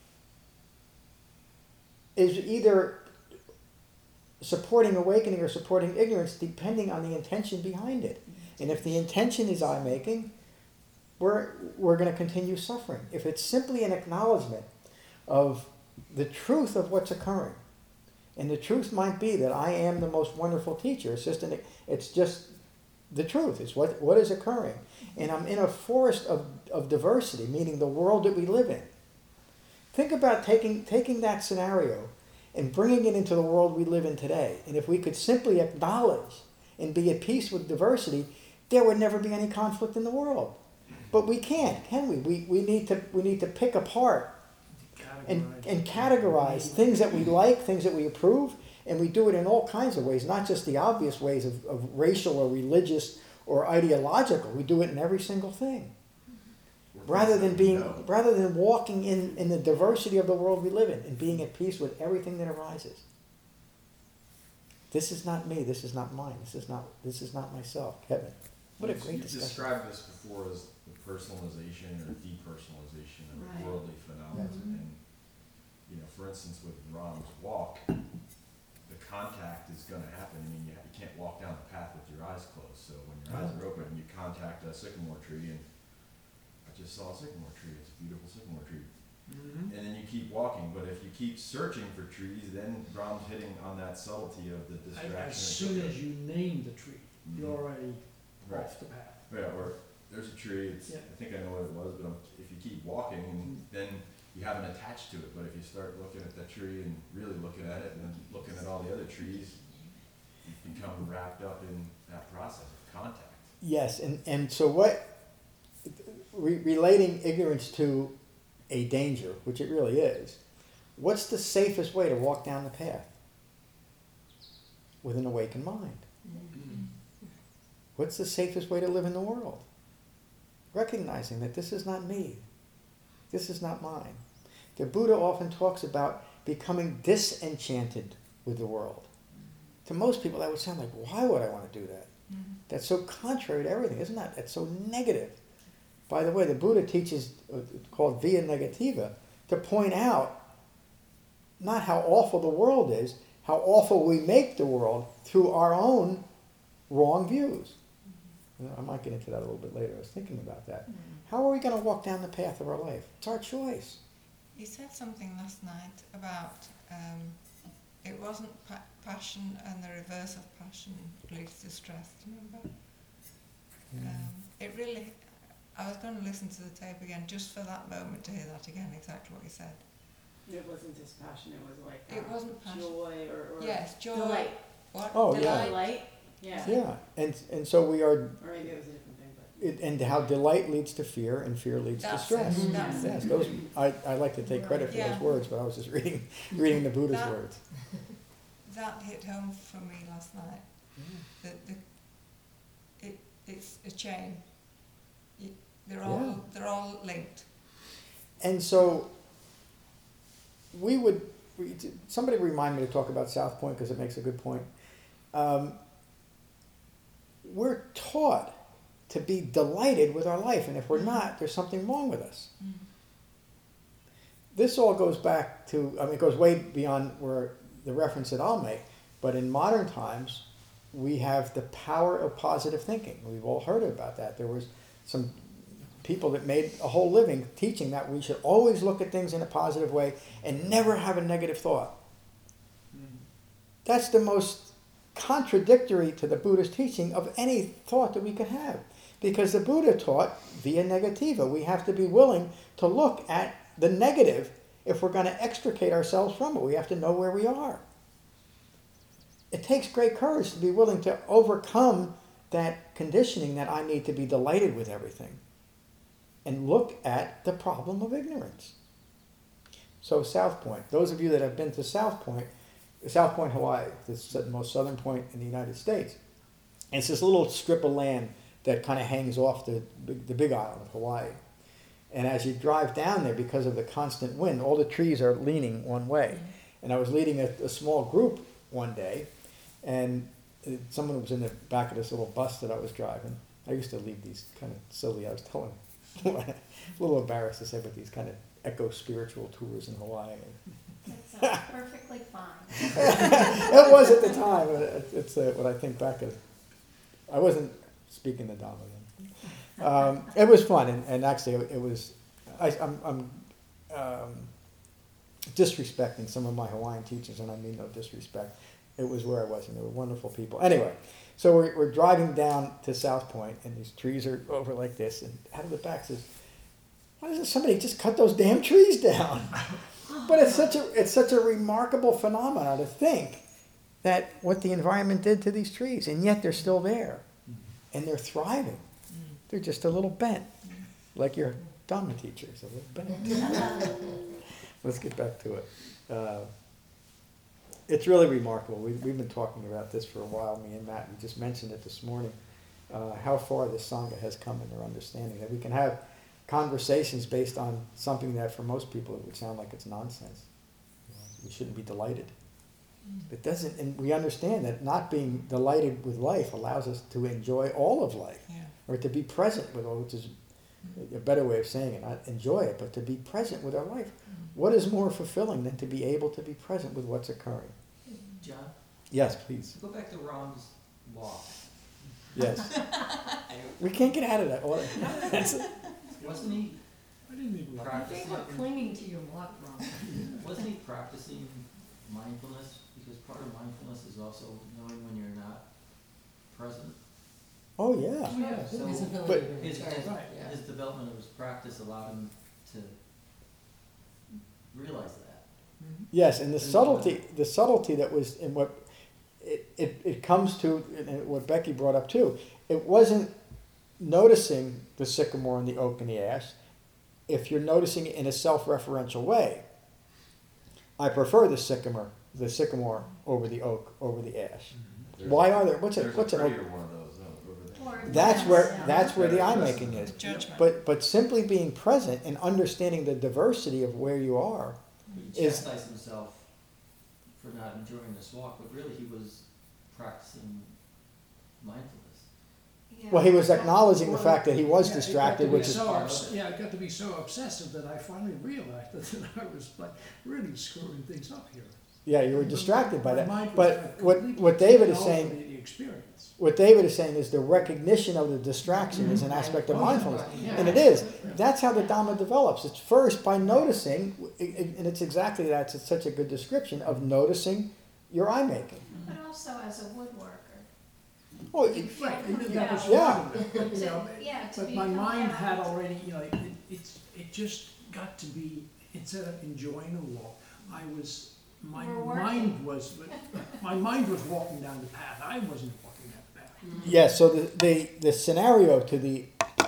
is either supporting awakening or supporting ignorance, depending on the intention behind it. And if the intention is eye making, we're we're going to continue suffering. If it's simply an acknowledgement of the truth of what's occurring, and the truth might be that I am the most wonderful teacher. It's just an, it's just the truth. It's what what is occurring, and I'm in a forest of of diversity, meaning the world that we live in. Think about taking taking that scenario and bringing it into the world we live in today. And if we could simply acknowledge and be at peace with diversity, there would never be any conflict in the world. But we can't, can we? We we need to we need to pick apart and, and categorize things that we like, things that we approve, and we do it in all kinds of ways, not just the obvious ways of, of racial or religious or ideological. We do it in every single thing. Rather than being, rather than walking in, in the diversity of the world we live in and being at peace with everything that arises. This is not me, this is not mine, this is not this is not myself. Kevin, what a You've- great You've discussion. described this before as the personalization or depersonalization of Right. worldly phenomena. Mhm. And, you know, for instance, with Ram's walk, the contact is gonna happen. I mean, you, you can't walk down the path with your eyes closed. So when your eyes are open, you contact a sycamore tree, and I just saw a sycamore tree. It's a beautiful sycamore tree. Mhm. And then you keep walking, but if you keep searching for trees, then Ram's hitting on that subtlety of the distraction. As soon as you name the tree, Mhm. you're already Right. off the path. Yeah, or there's a tree, it's, Yeah. I think I know what it was, but um, if you keep walking, and then you haven't attached to it, but if you start looking at that tree and really looking at it, and then looking at all the other trees, you become wrapped up in that process of contact. Yes, and, and so what, re- relating ignorance to a danger, which it really is, what's the safest way to walk down the path? With an awakened mind. What's the safest way to live in the world? Recognizing that this is not me. This is not mine. The Buddha often talks about becoming disenchanted with the world. To most people that would sound like, why would I want to do that? Mhm. That's so contrary to everything, isn't that? That's so negative. By the way, the Buddha teaches, uh, called via negativa, to point out not how awful the world is, how awful we make the world through our own wrong views. You know, I might get into that a little bit later. I was thinking about that. How are we going to walk down the path of our life? It's our choice. You said something last night about um, it wasn't pa- passion, and the reverse of passion leads to stress. Do you remember? Um, it really. I was going to listen to the tape again just for that moment to hear that again, exactly what you said. It wasn't dispassion, it was like It uh, wasn't passion. joy or, or Yes, joy. Delight. What? Oh, yeah. Delight. Delight. yeah, Yeah, and and so we are, or maybe it was a different thing, but it, and how delight leads to fear, and fear leads That's to stress. it, that's Yes, it. those. I, I like to take credit for Yeah. those words, but I was just reading reading the Buddha's That- words. That hit home for me last night. That the, it, it's a chain. You, they're all Yeah. they're all linked. And so we would, we, somebody remind me to talk about South Point because it makes a good point. Um, we're taught to be delighted with our life, and if we're not, there's something wrong with us. Mm. This all goes back to, I mean, it goes way beyond where the reference that I'll make, but in modern times, we have the power of positive thinking. We've all heard about that. There was some people that made a whole living teaching that we should always look at things in a positive way and never have a negative thought. That's the most contradictory to the Buddha's teaching of any thought that we could have. Because the Buddha taught via negativa. We have to be willing to look at the negative if we're going to extricate ourselves from it. We have to know where we are. it takes great courage to be willing to overcome that conditioning that I need to be delighted with everything and look at the problem of ignorance. So South Point, those of you that have been to South Point, South Point, Hawaii, the most southern point in the United States, and it's this little strip of land that kind of hangs off the, the big island of Hawaii. And as you drive down there, because of the constant wind, all the trees are leaning one way. And I was leading a, a small group one day, and someone was in the back of this little bus that I was driving. I used to lead these kind of silly, I was telling, a little embarrassed to say, but these kind of eco-spiritual tours in Hawaii. It sounds perfectly fine. It was at the time. It's uh, what I think back of. I wasn't speaking the Dhamma then. Um, it was fun, and, and actually it, it was. I, I'm, I'm um, disrespecting some of my Hawaiian teachers, and I mean no disrespect. It was where I was, and they were wonderful people. Anyway, so we're, we're driving down to South Point, and these trees are over like this, and out of the back says, "Why doesn't somebody just cut those damn trees down?" But it's such a it's such a remarkable phenomenon to think that what the environment did to these trees, and yet they're still there, and they're thriving. They're just a little bent, like your Dhamma teachers, a little bent. Let's get back to it. Uh, it's really remarkable. We, we've been talking about this for a while, me and Matt. We just mentioned it this morning, uh, how far the Sangha has come in their understanding, that we can have conversations based on something that for most people it would sound like it's nonsense. You know, we shouldn't be delighted. It doesn't, and we understand that not being delighted with life allows us to enjoy all of life, Yeah. or to be present with all, which is a better way of saying it, not enjoy it, but to be present with our life. What is more fulfilling than to be able to be present with what's occurring? John, Yes, please. go back to Ram's walk. Yes. We can't get out of that. Well, Wasn't he I didn't even look. I practicing? think we're clinging to your walk, Ron. Wasn't he practicing mindfulness? Because part of mindfulness is also knowing when you're not present. Oh, yeah. Oh, yeah. So But- his, his, Right. his development of his practice allowed him to realize that. Yes, and the subtlety, the subtlety that was in what it, it, it comes to, and what Becky brought up too, it wasn't noticing the sycamore and the oak and the ash. If you're noticing it in a self-referential way, I prefer the sycamore, the sycamore over the oak, over the ash. There's- Why are there? What's a There's what's a an oak? prettier one of those uh, over there. Or That's where yes, that's where the Yeah. eye making is. Judgment. But but simply being present and understanding the diversity of where you are. He Is- chastised himself for not enjoying this walk, but really he was practicing mindfulness. Yeah. Well, he was acknowledging the Well, fact that he was yeah, it got distracted, to be which is so part of obs- it. Yeah, it got to be so obsessive that I finally realized that I was like really screwing things up here. yeah, you were distracted by My that. mind was, But like, what completely what David is taken over saying, The the experience. what David is saying is the recognition of the distraction is an aspect of Oh, yeah. mindfulness, Yeah. and it is. Yeah. That's how the Dhamma develops. It's first by noticing, and it's exactly that. It's such a good description of noticing your eye making. But also as a woodworker. Oh, You it- feel Right, and compelled. that was Yeah. part of it, but, you know, To- yeah, to but be my mind had compelled. already, you know, it, it's, it just got to be, instead of enjoying a walk, I was, my You were mind working. was, my mind was walking down the path, I wasn't walking down the path. yeah. So the, the the scenario to the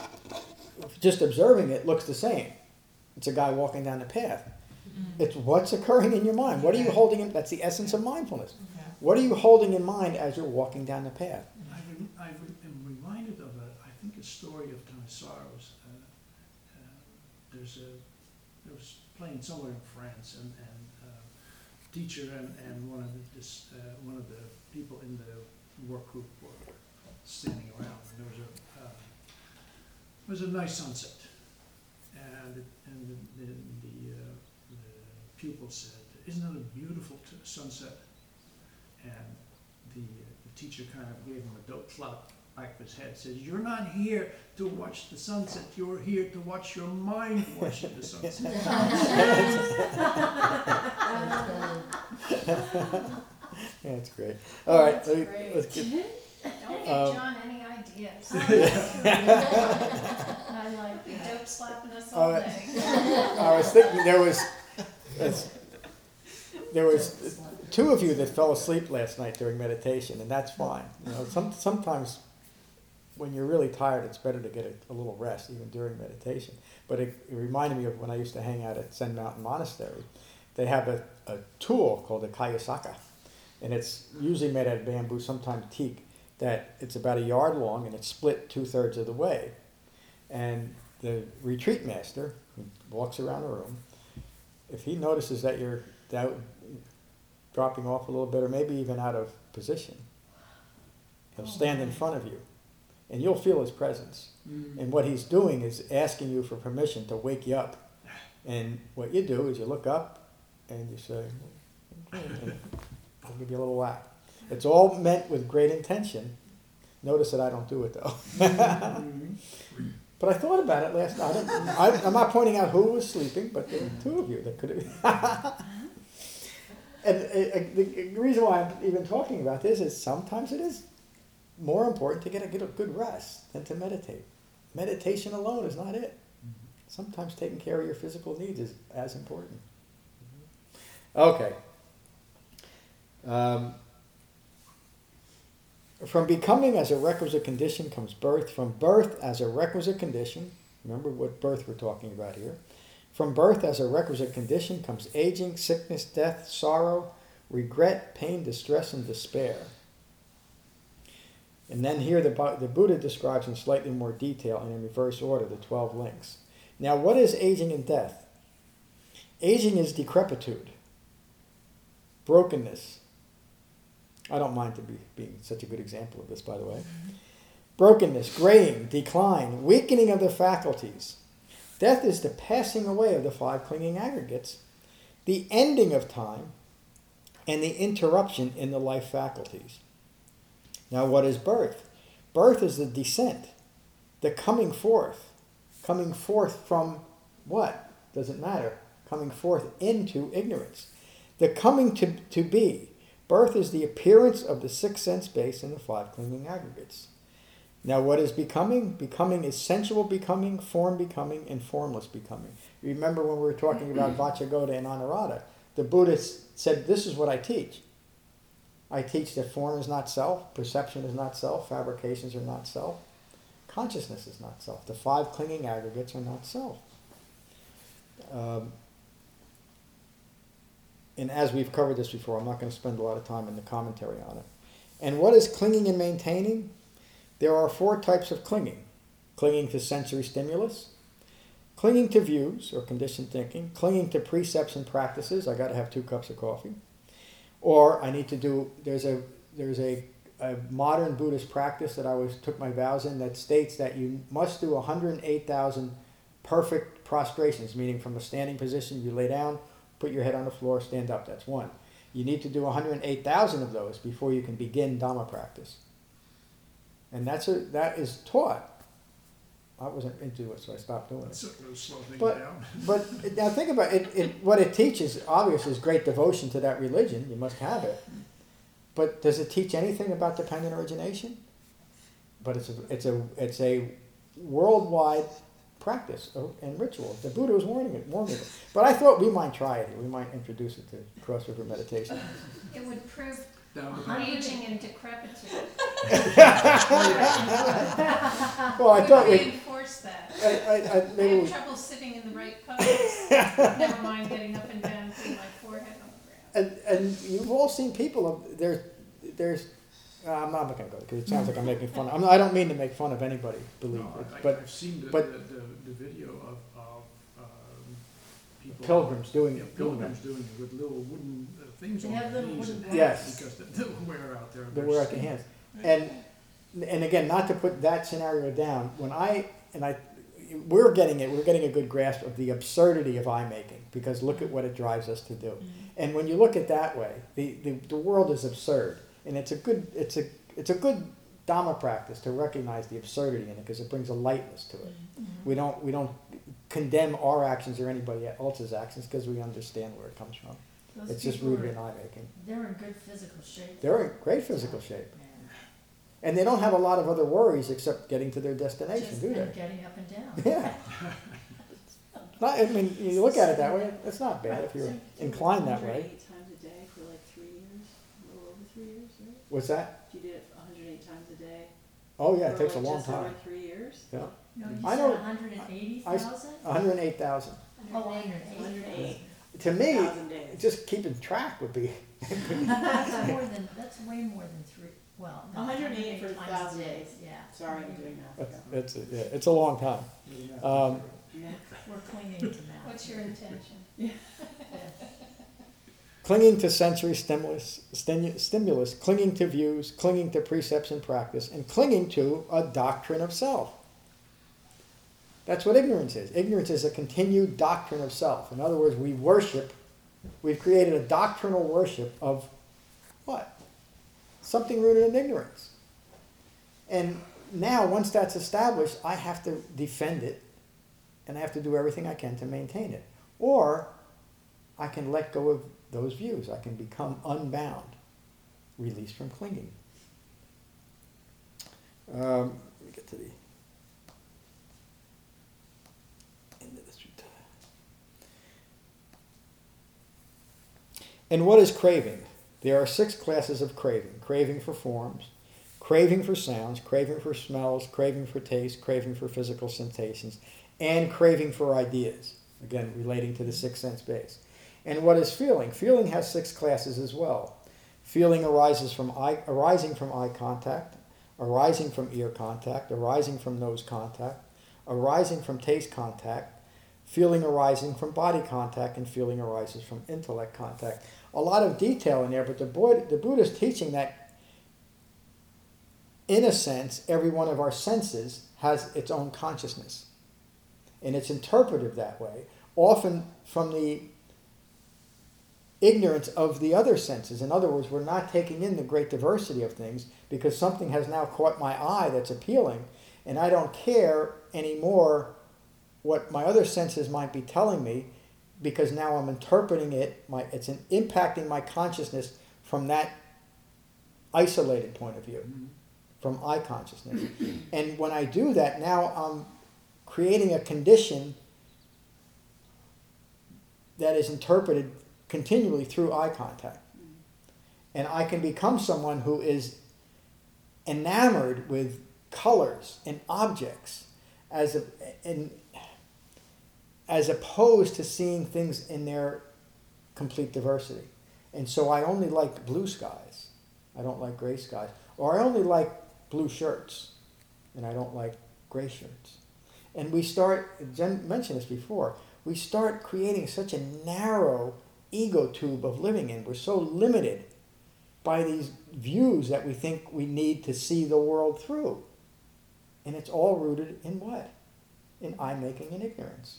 just observing it looks the same. It's a guy walking down the path. It's what's occurring in your mind. What are you holding in? That's the essence of mindfulness. Yeah. What are you holding in mind as you're walking down the path? I, rem- I re- am reminded of a, I think a story of Tanisaro's. Uh, uh, there's a, there was playing somewhere in France, and, and uh, teacher and, and one of the this, uh, one of the people in the work group were standing around, and there was a uh, there was a nice sunset, and it, and the the, the, uh, the pupil said, "Isn't it a beautiful t- sunset?" And the, uh, the teacher kind of gave him a dope slap back of his head, said, "You're not here to watch the sunset, you're here to watch your mind watching the sunset." Yeah, that's great. All right, That's let me- great. let's get. Don't give Um, John any ideas. I like Be that. dope slapping us All all right. day. I was thinking there was, that's- there was, two of you that fell asleep last night during meditation, and that's fine. You know, some, sometimes when you're really tired, it's better to get a, a little rest, even during meditation. But it, it reminded me of when I used to hang out at Zen Mountain Monastery. They have a, a tool called a kayasaka, and it's usually made out of bamboo, sometimes teak, that it's about a yard long, and it's split two-thirds of the way. And the retreat master, who walks around the room, if he notices that you're that, dropping off a little bit, or maybe even out of position, he'll stand in front of you, and you'll feel his presence. Mm. And what he's doing is asking you for permission to wake you up. And what you do is you look up and you say, okay, and I'll give you a little whack. It's all meant with great intention. Notice that I don't do it though. Mm. But I thought about it last night. I, I'm not pointing out who was sleeping, but there were two of you that could have. And uh, uh, the reason why I'm even talking about this is sometimes it is more important to get a, get a good rest than to meditate. Meditation alone is not it. Sometimes taking care of your physical needs is as important. Okay. Um, from becoming as a requisite condition comes birth. From birth as a requisite condition, remember what birth we're talking about here. From birth as a requisite condition comes aging, sickness, death, sorrow, regret, pain, distress, and despair. And then here the, the Buddha describes in slightly more detail and in reverse order the twelve links. Now, what is aging and death? Aging is decrepitude, brokenness. I don't mind to be being such a good example of this, by the way. Brokenness, graying, decline, weakening of the faculties. Death is the passing away of the five clinging aggregates, the ending of time, and the interruption in the life faculties. Now, what is birth? Birth is the descent, the coming forth. Coming forth from what? Doesn't matter. Coming forth into ignorance. The coming to, to be. Birth is the appearance of the six sense base in the five clinging aggregates. Now, what is becoming? Becoming is sensual becoming, form becoming, and formless becoming. Remember when we were talking about Vacchagoda and Anuradha, the Buddha said, this is what I teach. I teach that form is not self, perception is not self, fabrications are not self, consciousness is not self. The five clinging aggregates are not self. Um, and as we've covered this before, I'm not going to spend a lot of time in the commentary on it. And what is clinging and maintaining? There are four types of clinging. Clinging to sensory stimulus, clinging to views or conditioned thinking, clinging to precepts and practices. I got to have two cups of coffee. Or I need to do, there's a there's a, a modern Buddhist practice that I always took my vows in that states that you must do one hundred eight thousand perfect prostrations, meaning from a standing position, you lay down, put your head on the floor, stand up. That's one. You need to do one hundred eight thousand of those before you can begin Dhamma practice. And that's a, that is taught. I wasn't into it, so I stopped doing it. So it'll slow things But, down. but now think about it, it. What it teaches, obviously, is great devotion to that religion. You must have it. But does it teach anything about dependent origination? But it's a, it's a, it's a worldwide practice and ritual. The Buddha was warning it, warning it. But I thought we might try it here. We might introduce it to Cross River Meditation. It would prove Down to Hundred- aging and decrepitude. Well, I It thought would we. reinforce that. I, I, I, I maybe have we, trouble sitting in the right pose. Never mind getting up and down, putting my forehead on the ground. and and you've all seen people of there's there's. Uh, I'm not going to go because it sounds like I'm making fun. Of, I'm, I don't mean to make fun of anybody. Believe No, it, I, but I've seen the, but- the, the, the video of, of um, people. pilgrims doing Yeah, it. doing pilgrims that. doing it with little wooden uh, things They on have their little knees wooden and Yes. hands because they- they'll wear out their. They their wear out the skin. hands. And and again, not to put that scenario down. When I and I, we're getting it. We're getting a good grasp of the absurdity of eye making because look at what it drives us to do. And when you look at it that way, the, the, the world is absurd, and it's a good it's a it's a good Dhamma practice to recognize the absurdity in it because it brings a lightness to it. We don't we don't condemn our actions or anybody else's actions because we understand where it comes from. Those It's just people rooted are- in eye making. They're in good physical shape. They're in great physical shape. Yeah. And they don't have a lot of other worries except getting to their destination, Just do and they? getting up and down. Yeah. Not, I mean, you look at it that way, it's not bad if you're So, inclined that way. Eight times a day for like three years. What's that? If you did it a hundred and eight times a day. Oh yeah, it for takes a like long just over time. three years? Yeah, No, you I said don't- a hundred and eighty I- thousand? one hundred eight thousand. Oh, a hundred and eight To me, thousand days. just keeping track would be. That's more than, that's way more than three, well, no, A hundred and eight for a times thousand day, days. yeah. Sorry, I'm doing math. It's, it's, yeah, it's a long time. Um, Yeah. We're clinging to math. What's your intention? clinging to sensory stimulus, stimu- stimulus, clinging to views, clinging to precepts and practice, and clinging to a doctrine of self. That's what ignorance is. Ignorance is a continued doctrine of self. In other words, we worship, we've created a doctrinal worship of what? Something rooted in ignorance. And now, once that's established, I have to defend it, and I have to do everything I can to maintain it. Or I can let go of those views. I can become unbound, released from clinging. Um, let me get to the end of this. And what is craving? There are six classes of craving. Craving for forms, craving for sounds, craving for smells, craving for taste, craving for physical sensations, and craving for ideas. Again, relating to the sixth sense base. And what is feeling? Feeling has six classes as well. Feeling arises from eye, arising from eye contact, arising from ear contact, arising from nose contact, arising from taste contact, feeling arising from body contact, and feeling arises from intellect contact. A lot of detail in there, but the, Buddha, the Buddha is teaching that, in a sense, every one of our senses has its own consciousness. And it's interpreted that way, often from the ignorance of the other senses. In other words, we're not taking in the great diversity of things because something has now caught my eye that's appealing, and I don't care anymore what my other senses might be telling me because now I'm interpreting it, my, it's an, impacting my consciousness from that isolated point of view, from eye consciousness. And when I do that, now I'm creating a condition that is interpreted continually through eye contact. And I can become someone who is enamored with colors and objects as a, in, as opposed to seeing things in their complete diversity. And so I only like blue skies. I don't like gray skies. Or I only like blue shirts, and I don't like gray shirts. And we start, Jen mentioned this before, we start creating such a narrow ego tube of living in. We're so limited by these views that we think we need to see the world through. And it's all rooted in what? In eye-making and ignorance.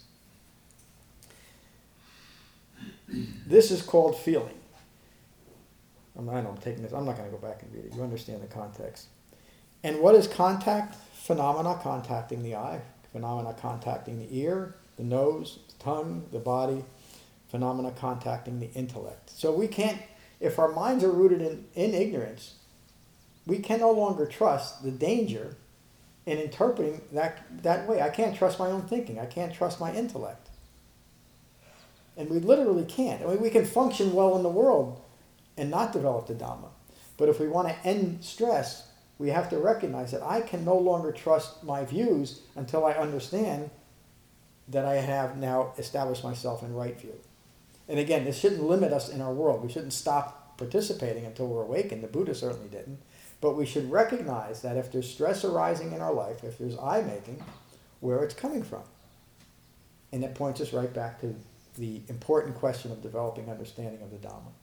This is called feeling. I'm, I know I'm taking this, I'm not going to go back and read it. You understand the context. And what is contact? Phenomena contacting the eye, phenomena contacting the ear, the nose, the tongue, the body, phenomena contacting the intellect. So we can't, if our minds are rooted in, in ignorance, we can no longer trust the danger in interpreting that, that way. I can't trust my own thinking. I can't trust my intellect. And we literally can't. I mean, we can function well in the world and not develop the Dhamma. But if we want to end stress, we have to recognize that I can no longer trust my views until I understand that I have now established myself in right view. And again, this shouldn't limit us in our world. We shouldn't stop participating until we're awakened. The Buddha certainly didn't. But we should recognize that if there's stress arising in our life, if there's eye-making, where it's coming from. And that points us right back to the important question of developing understanding of the Dhamma.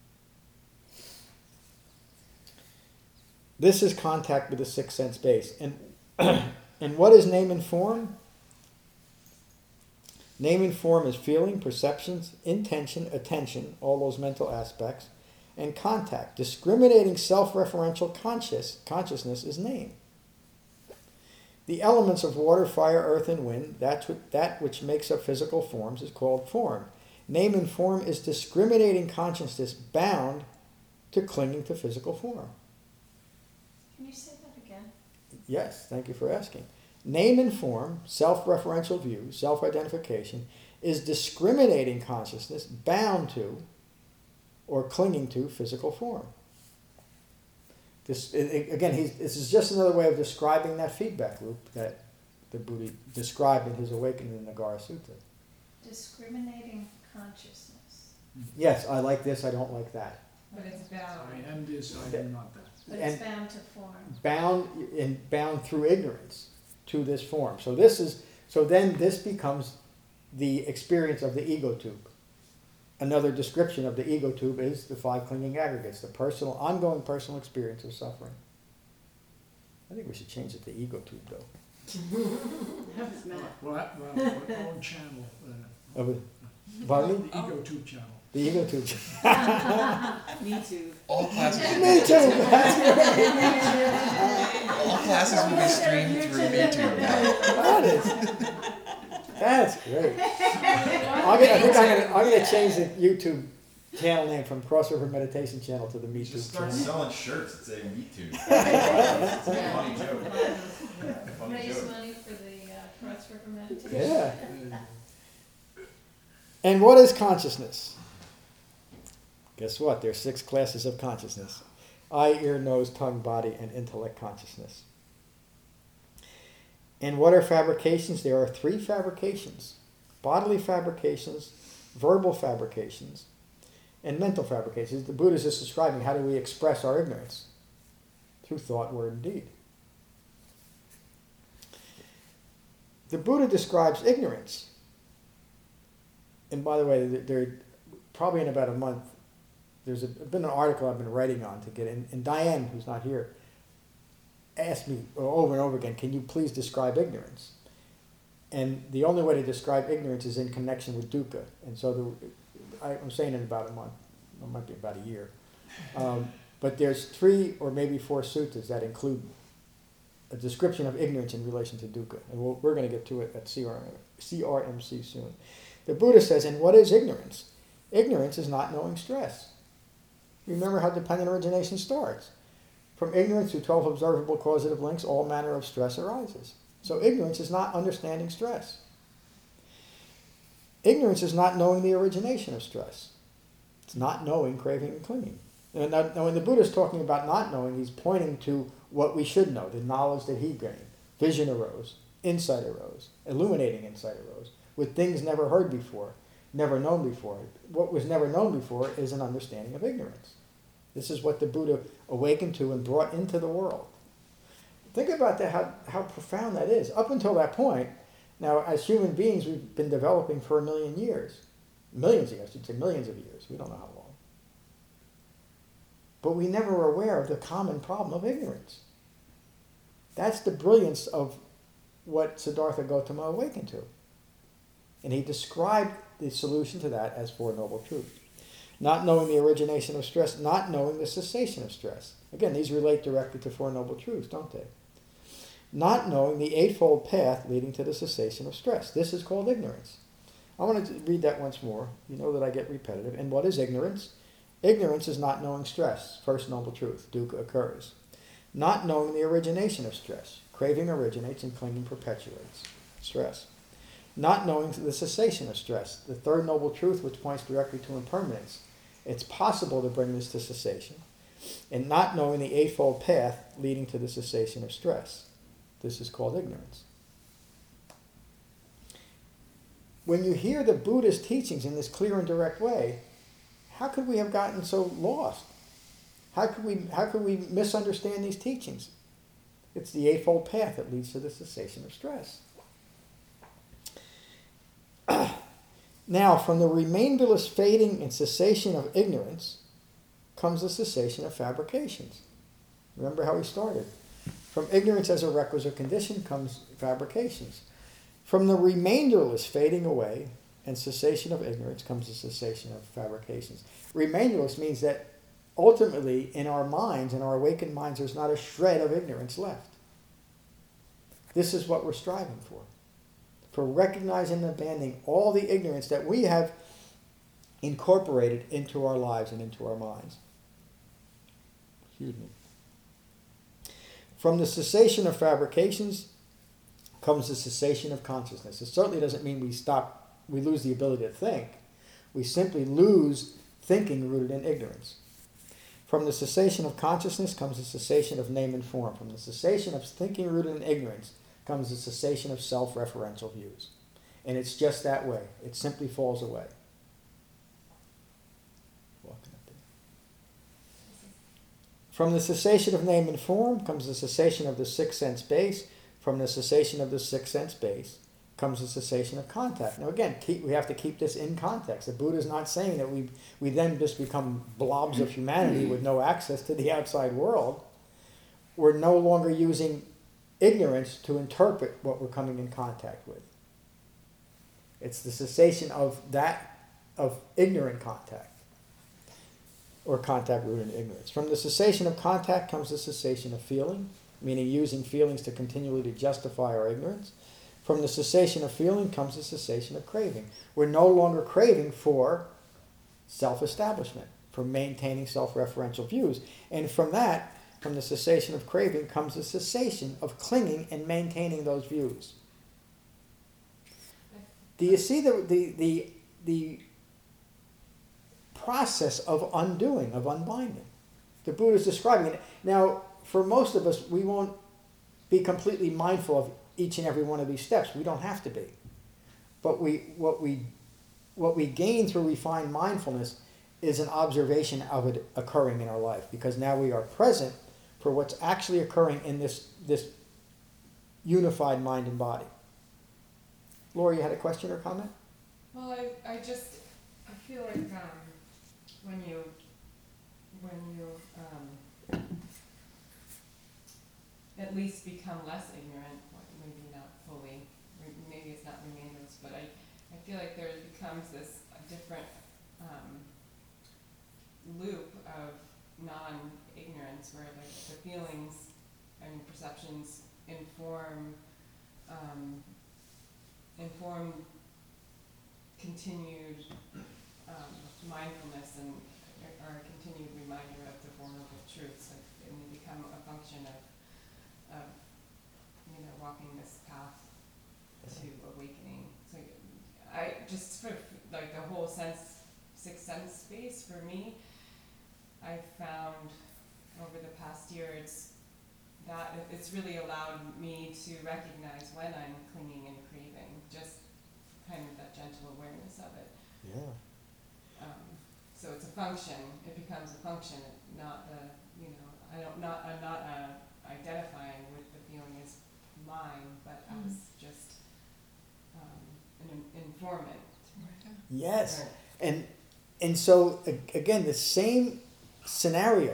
This is contact with the sixth sense base. And, and what is name and form? Name and form is feeling, perceptions, intention, attention, all those mental aspects, and contact. Discriminating self-referential conscious, consciousness is name. The elements of water, fire, earth, and wind, that's what, that which makes up physical forms, is called form. Name and form is discriminating consciousness bound to clinging to physical form. Can you say that again? Yes, thank you for asking. Name and form, self-referential view, self-identification, is discriminating consciousness bound to or clinging to physical form. This, it, it- again, he's, this is just another way of describing that feedback loop that the Buddha described in his awakening in the Nagara Sutta. Discriminating consciousness. Yes, I like this, I don't like that. But it's I bound. am this, I am not that. But And- it's bound to form. Bound in bound through ignorance to this form. So this is so then this becomes the experience of the ego tube. Another description of the ego tube is the five clinging aggregates, the personal, ongoing personal experience of suffering. I think we should change it to ego tube though. That was Matt. Well, that- well, our own channel, uh, Of it- Pardon me? the Ego Tube channel. The ego tube. Me too. All classes, Me too. That's all classes will be streamed through MeToo now. That is. That's great. I'm gonna, I think I'm gonna, I'm gonna change the YouTube channel name from Cross River Meditation Channel to the Me You Too should start channel. selling shirts that say "Me Too." It's a funny joke. Funny Raise joke. money for the uh, Cross River Meditation. Yeah. Uh, And what is consciousness? Guess what? There's six classes of consciousness. Eye, ear, nose, tongue, body, and intellect consciousness. And what are fabrications? There are three fabrications. Bodily fabrications, verbal fabrications, and mental fabrications. The Buddha is just describing how do we express our ignorance? Through thought, word, and deed. The Buddha describes ignorance. And by the way, there probably in about a month, there's a, been an article I've been writing on to get in. And Diane, who's not here, asked me over and over again, can you please describe ignorance? And the only way to describe ignorance is in connection with dukkha. And so the, I, I'm saying in about a month, it might be about a year. Um, but there's three or maybe four suttas that include a description of ignorance in relation to dukkha. And we'll, we're going to get to it at C R M C soon. The Buddha says, and what is ignorance? Ignorance is not knowing stress. Remember how dependent origination starts. From ignorance through twelve observable causative links, all manner of stress arises. So ignorance is not understanding stress. Ignorance is not knowing the origination of stress. It's not knowing craving and clinging. And now when the Buddha is talking about not knowing, he's pointing to what we should know, the knowledge that he gained. Vision arose, insight arose, illuminating insight arose, with things never heard before, never known before. What was never known before is an understanding of ignorance. This is what the Buddha awakened to and brought into the world. Think about that, how, how profound that is. Up until that point, now as human beings, we've been developing for a million years. Millions of years, I should say millions of years. We don't know how long. But we never were aware of the common problem of ignorance. That's the brilliance of what Siddhartha Gautama awakened to. And he described the solution to that as Four Noble Truths. Not knowing the origination of stress, not knowing the cessation of stress. Again, these relate directly to Four Noble Truths, don't they? Not knowing the Eightfold Path leading to the cessation of stress. This is called ignorance. I want to read that once more. You know that I get repetitive. And what is ignorance? Ignorance is not knowing stress. First Noble Truth. Dukkha occurs. Not knowing the origination of stress. Craving originates and clinging perpetuates stress. Not knowing the cessation of stress. The Third Noble Truth, which points directly to impermanence. It's possible to bring this to cessation. And not knowing the Eightfold Path leading to the cessation of stress. This is called ignorance. When you hear the Buddha's teachings in this clear and direct way, how could we have gotten so lost? How could we, how could we misunderstand these teachings? It's the Eightfold Path that leads to the cessation of stress. Now, from the remainderless fading and cessation of ignorance comes the cessation of fabrications. Remember how we started. From ignorance as a requisite condition comes fabrications. From the remainderless fading away and cessation of ignorance comes the cessation of fabrications. Remainderless means that ultimately in our minds, in our awakened minds, there's not a shred of ignorance left. This is what we're striving for. For recognizing and abandoning all the ignorance that we have incorporated into our lives and into our minds. Excuse me. From the cessation of fabrications comes the cessation of consciousness. It certainly doesn't mean we stop, we lose the ability to think. We simply lose thinking rooted in ignorance. From the cessation of consciousness comes the cessation of name and form. From the cessation of thinking rooted in ignorance comes the cessation of self-referential views. And it's just that way. It simply falls away. Walking up there. From the cessation of name and form comes the cessation of the sixth sense base. From the cessation of the sixth sense base comes the cessation of contact. Now again, keep, we have to keep this in context. The Buddha is not saying that we, we then just become blobs of humanity with no access to the outside world. We're no longer using ignorance to interpret what we're coming in contact with. It's the cessation of that, of ignorant contact, or contact rooted in ignorance. From the cessation of contact comes the cessation of feeling, meaning using feelings to continually to justify our ignorance. From the cessation of feeling comes the cessation of craving. We're no longer craving for self-establishment, for maintaining self-referential views. And from that, from the cessation of craving comes the cessation of clinging and maintaining those views. Do you see the, the, the, the process of undoing, of unbinding? The Buddha is describing it. Now, for most of us, we won't be completely mindful of each and every one of these steps. We don't have to be. But we, what we, what we gain through refined mindfulness is an observation of it occurring in our life, because now we are present for what's actually occurring in this, this unified mind and body. Laura, you had a question or comment? Well, I, I just, I feel like um, when you, when you um, at least become less ignorant, well, maybe not fully, maybe it's not remainers, but I, I feel like there becomes this different um, loop of non-ignorance where like the feelings and perceptions inform um, inform continued um, mindfulness and are a continued reminder of the Four Noble Truths, like, and they become a function of, of you know, walking this path to awakening. So I just sort of like the whole sense, sixth sense space for me, I've found over the past year, it's that it's really allowed me to recognize when I'm clinging and craving, just kind of that gentle awareness of it. Yeah. Um, so it's a function. It becomes a function, not the, you know, I don't not I'm not uh, identifying with the feeling as mine, but Mm. as just um, an in- informant. Yes. And, and so, a- again, the same scenario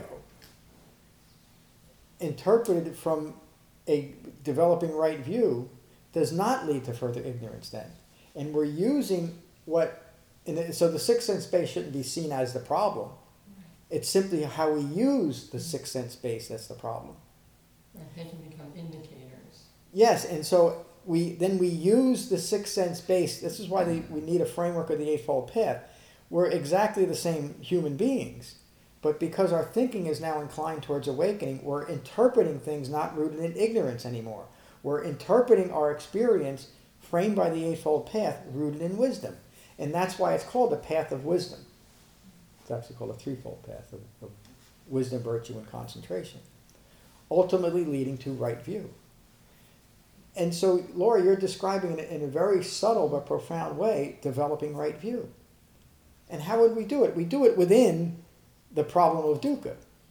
interpreted from a developing right view does not lead to further ignorance then. And we're using what, and the, so the sixth sense base shouldn't be seen as the problem. It's simply how we use the sixth sense base that's the problem. They can become indicators. Yes, and so we then we use the sixth sense base. This is why they, we need a framework of the Eightfold Path. We're exactly the same human beings, but because our thinking is now inclined towards awakening, we're interpreting things not rooted in ignorance anymore. We're interpreting our experience framed by the Eightfold Path rooted in wisdom. And that's why it's called the path of wisdom. It's actually called a threefold path of, of wisdom, virtue, and concentration, ultimately leading to right view. And so, Laura, you're describing in a, in a very subtle but profound way developing right view. And how would we do it? We do it within the problem of dukkha.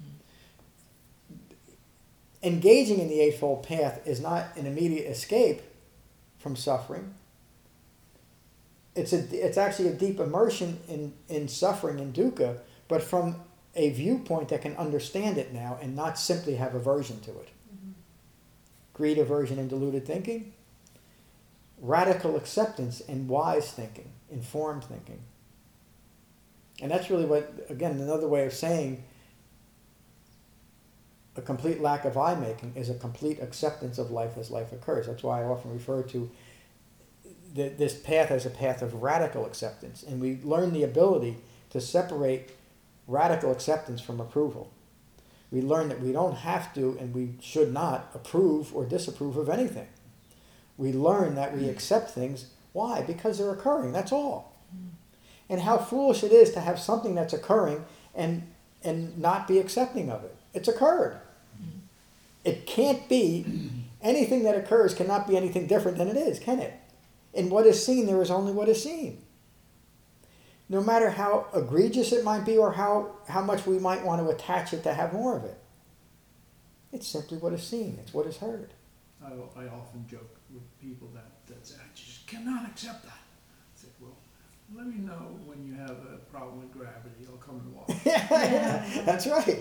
Engaging in the Eightfold Path is not an immediate escape from suffering. It's a, it's actually a deep immersion in, in suffering and dukkha, but from a viewpoint that can understand it now and not simply have aversion to it. Mm-hmm. Greed, aversion, and deluded thinking. Radical acceptance and wise thinking, informed thinking. And that's really what, again, another way of saying a complete lack of eye-making is a complete acceptance of life as life occurs. That's why I often refer to the, this path as a path of radical acceptance. And we learn the ability to separate radical acceptance from approval. We learn that we don't have to and we should not approve or disapprove of anything. We learn that we accept things. Why? Because they're occurring. That's all. And how foolish it is to have something that's occurring and and not be accepting of it. It's occurred. It can't be, anything that occurs cannot be anything different than it is, can it? In what is seen, there is only what is seen. No matter how egregious it might be or how, how much we might want to attach it to have more of it. It's simply what is seen. It's what is heard. I, I often joke with people that, that say, I just cannot accept that. I said, well, let me know when you have a problem with gravity. I'll come and walk. Yeah, that's right.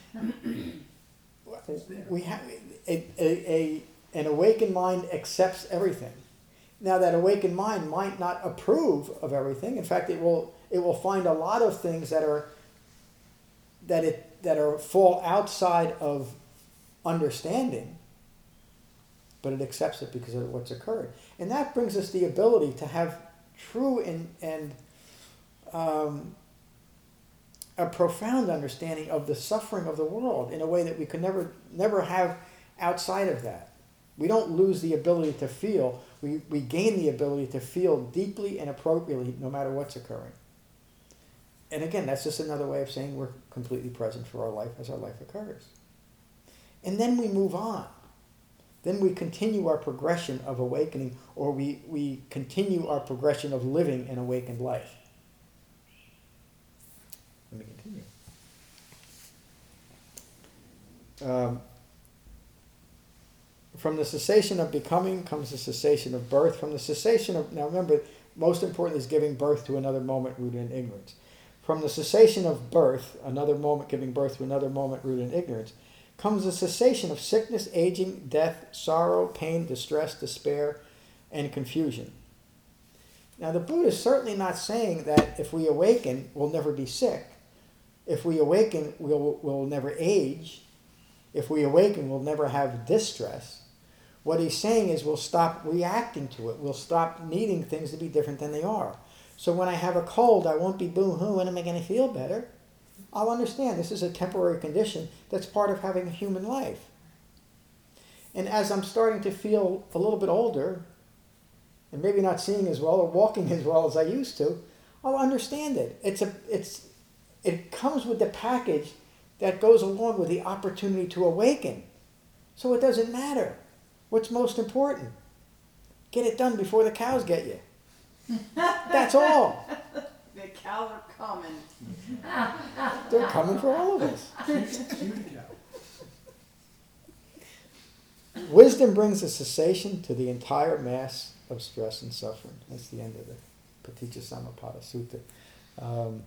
It's there. We have a, a, a an awakened mind accepts everything. Now that awakened mind might not approve of everything. In fact, it will it will find a lot of things that are that it that are fall outside of understanding, but it accepts it because of what's occurred. And that brings us the ability to have true and and um, a profound understanding of the suffering of the world in a way that we could never never have outside of that. We don't lose the ability to feel. We, we gain the ability to feel deeply and appropriately no matter what's occurring. And again, that's just another way of saying we're completely present for our life as our life occurs. And then we move on. Then we continue our progression of awakening, or we, we continue our progression of living an awakened life. Let me continue. Um, from the cessation of becoming comes the cessation of birth. From the cessation of, now remember, most important is giving birth to another moment rooted in ignorance. From the cessation of birth, another moment giving birth to another moment rooted in ignorance, comes the cessation of sickness, aging, death, sorrow, pain, distress, despair, and confusion. Now the Buddha is certainly not saying that if we awaken, we'll never be sick. If we awaken, we'll, we'll never age. If we awaken, we'll never have distress. What he's saying is we'll stop reacting to it. We'll stop needing things to be different than they are. So when I have a cold, I won't be boo-hoo, and am I going to feel better? I'll understand this is a temporary condition that's part of having a human life. And as I'm starting to feel a little bit older, and maybe not seeing as well or walking as well as I used to, I'll understand it. It's a, it's, it comes with the package that goes along with the opportunity to awaken. So it doesn't matter. What's most important? Get it done before the cows get you. That's all. The cows are coming. They're coming for all of us. Cue the cow. Wisdom brings a cessation to the entire mass of stress and suffering. That's the end of the Paticca Samuppada Sutta. Um,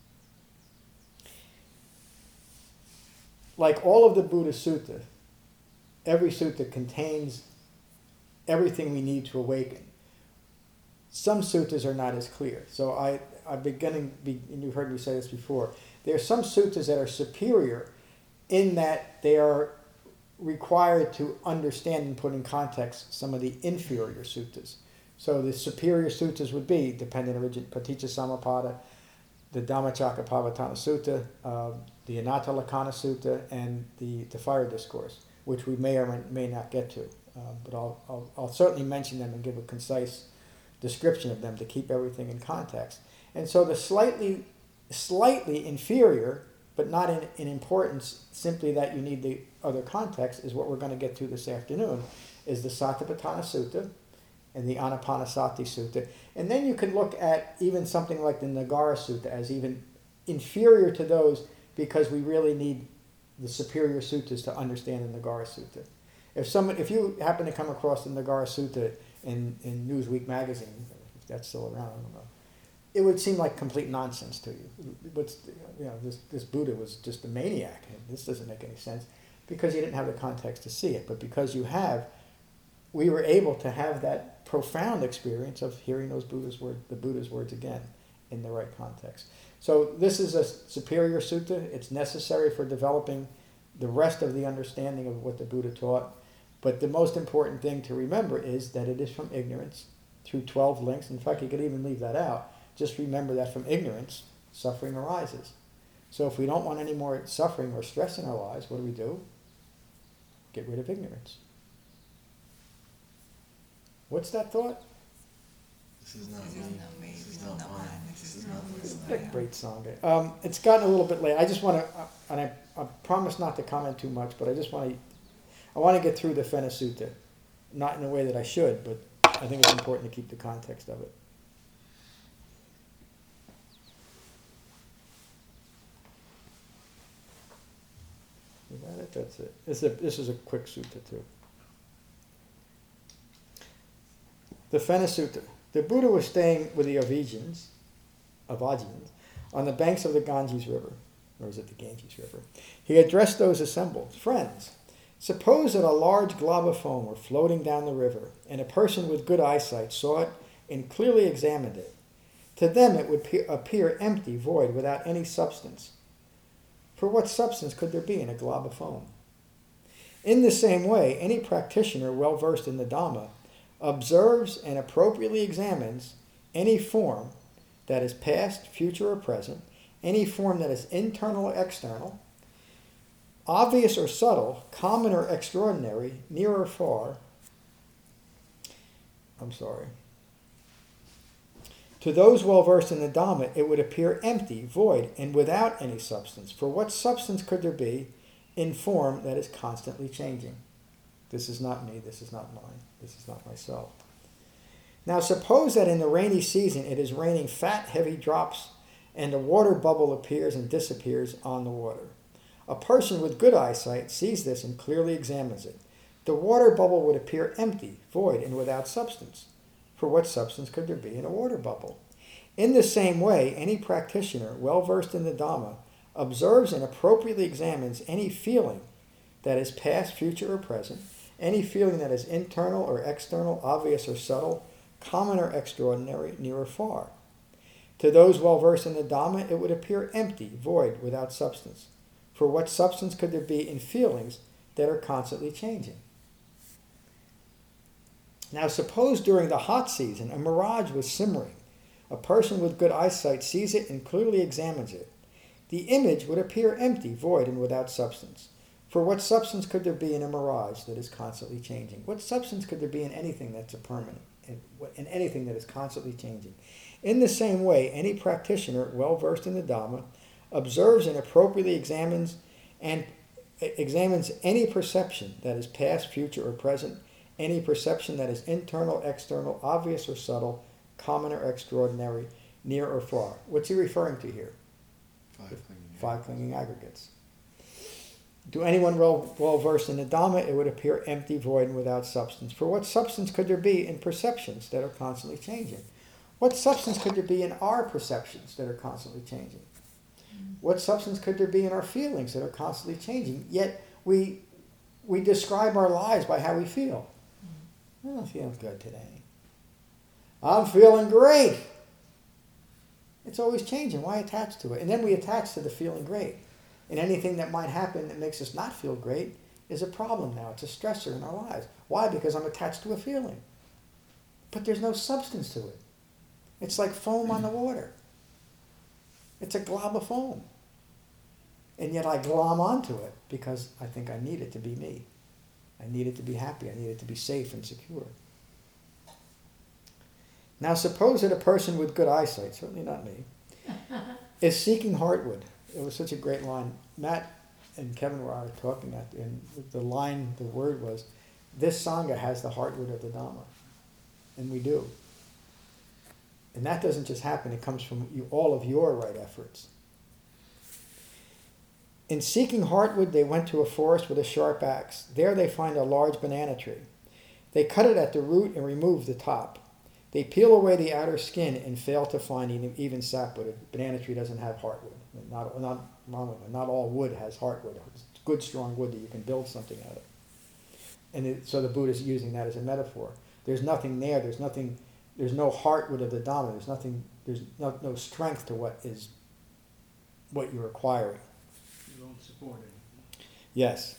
like all of the Buddha Sutta, every sutta contains everything we need to awaken. Some suttas are not as clear. So I, I'm beginning, and you've heard me say this before, there are some suttas that are superior in that they are required to understand and put in context some of the inferior suttas. So the superior suttas would be Dependent Origin, Paticca Samuppada, the Dhammacakkappavattana Sutta, uh, the Anatta Lakkhana Sutta, and the, the Fire Discourse, which we may or may not get to. Uh, but I'll, I'll, I'll certainly mention them and give a concise description of them to keep everything in context. And so the slightly, slightly inferior, but not in, in importance, simply that you need the other context, is what we're going to get to this afternoon, is the Satipatthana Sutta and the Anapanasati Sutta. And then you can look at even something like the Nagara Sutta as even inferior to those, because we really need the superior suttas to understand the Nagara Sutta. If someone, if you happen to come across the Nagara Sutta in, in Newsweek magazine, if that's still around, I don't know, it would seem like complete nonsense to you. But you know, this this Buddha was just a maniac. This doesn't make any sense, because you didn't have the context to see it. But because you have, we were able to have that profound experience of hearing those Buddha's word, the Buddha's words again, in the right context. So this is a superior sutta. It's necessary for developing the rest of the understanding of what the Buddha taught. But the most important thing to remember is that it is from ignorance through twelve links. In fact, you could even leave that out. Just remember that from ignorance, suffering arises. So if we don't want any more suffering or stress in our lives, what do we do? Get rid of ignorance. What's that thought? This is not This me. is not me, This this is is not not mine. mine, this This is is not not this. mine. A great song. Um, it's gotten a little bit late. I just want to, and I, I promise not to comment too much, but I just want to, I want to get through the Fena Sutta. Not in the way that I should, but I think it's important to keep the context of it. Is that it? That's it. This is a, this is a quick sutta too. The Fena Sutta. The Buddha was staying with the Avijans, Avajins, on the banks of the Ganges River, or is it the Ganges River? He addressed those assembled. Friends, suppose that a large glob of foam were floating down the river, and a person with good eyesight saw it and clearly examined it. To them it would pe- appear empty, void, without any substance. For what substance could there be in a glob of foam? In the same way, any practitioner well versed in the Dhamma observes and appropriately examines any form that is past, future, or present, any form that is internal or external, obvious or subtle, common or extraordinary, near or far. I'm sorry. To those well versed in the Dhamma, it would appear empty, void, and without any substance. For what substance could there be in form that is constantly changing? This is not me, this is not mine, this is not myself. Now suppose that in the rainy season it is raining fat, heavy drops, and a water bubble appears and disappears on the water. A person with good eyesight sees this and clearly examines it. The water bubble would appear empty, void, and without substance. For what substance could there be in a water bubble? In the same way, any practitioner well versed in the Dhamma observes and appropriately examines any feeling that is past, future, or present, any feeling that is internal or external, obvious or subtle, common or extraordinary, near or far. To those well versed in the Dhamma, it would appear empty, void, without substance. For what substance could there be in feelings that are constantly changing? Now suppose during the hot season a mirage was simmering. A person with good eyesight sees it and clearly examines it. The image would appear empty, void, and without substance. For what substance could there be in a mirage that is constantly changing? What substance could there be in anything that's a permanent, in, in anything that is constantly changing? In the same way, any practitioner well versed in the Dhamma observes and appropriately examines and examines any perception that is past, future, or present, any perception that is internal, external, obvious or subtle, common or extraordinary, near or far. What's he referring to here? Five clinging. Five clinging aggregates. To anyone well, well versed in the Dhamma, it would appear empty, void, and without substance. For what substance could there be in perceptions that are constantly changing? What substance could there be in our perceptions that are constantly changing? What substance could there be in our feelings that are constantly changing? Yet we we describe our lives by how we feel. I'm feeling good today. I'm feeling great. It's always changing. Why attach to it? And then we attach to the feeling great. And anything that might happen that makes us not feel great is a problem now. It's a stressor in our lives. Why? Because I'm attached to a feeling. But there's no substance to it. It's like foam on the water. It's a glob of foam. And yet I glom onto it because I think I need it to be me. I need it to be happy. I need it to be safe and secure. Now suppose that a person with good eyesight, certainly not me, is seeking heartwood. It was such a great line. Matt and Kevin were talking at, and the line, the word was, this Sangha has the heartwood of the Dhamma. And we do. And that doesn't just happen, it comes from you, all of your right efforts. In seeking heartwood, they went to a forest with a sharp axe. There they find a large banana tree. They cut it at the root and remove the top. They peel away the outer skin and fail to find even sapwood. A banana tree doesn't have heartwood. Not, not, not all wood has heartwood. It's good, strong wood that you can build something out of. And it, so the Buddha is using that as a metaphor. There's nothing there. There's nothing. There's no heartwood of the Dhamma. There's nothing. There's no, no strength to what is what you're acquiring. You don't support it. Yes.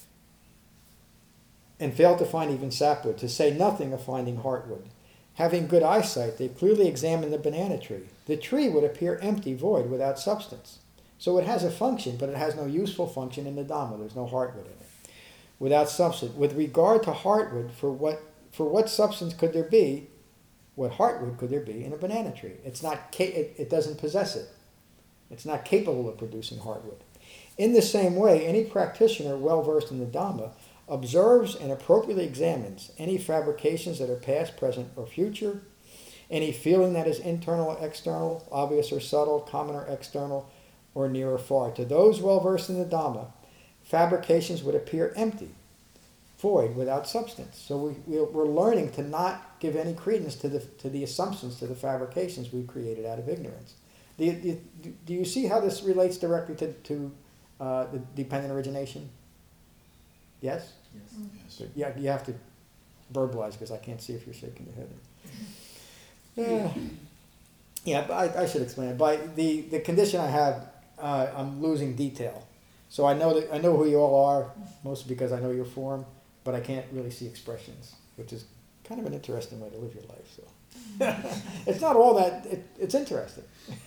And fail to find even sapwood, to say nothing of finding heartwood. Having good eyesight, they clearly examine the banana tree. The tree would appear empty, void, without substance. So it has a function, but it has no useful function in the Dhamma. There's no heartwood in it. Without substance. With regard to heartwood, for what, for what substance could there be what heartwood could there be in a banana tree? It's not. Ca- it, it doesn't possess it. It's not capable of producing heartwood. In the same way, any practitioner well versed in the Dhamma observes and appropriately examines any fabrications that are past, present, or future, any feeling that is internal or external, obvious or subtle, common or external, or near or far. To those well versed in the Dhamma, fabrications would appear empty, void, without substance. So we, we're we're learning to not give any credence to the to the assumptions, to the fabrications we've created out of ignorance. Do you, do you, do you see how this relates directly to, to uh, the dependent origination? Yes? Yes. Yes. Good. Yeah, you have to verbalize because I can't see if you're shaking your head. Yeah, yeah. But I, I should explain it. By the, the condition I have, uh, I'm losing detail. So I know that I know who you all are, mostly because I know your form, but I can't really see expressions, which is kind of an interesting way to live your life. So it's not all that. It, it's interesting.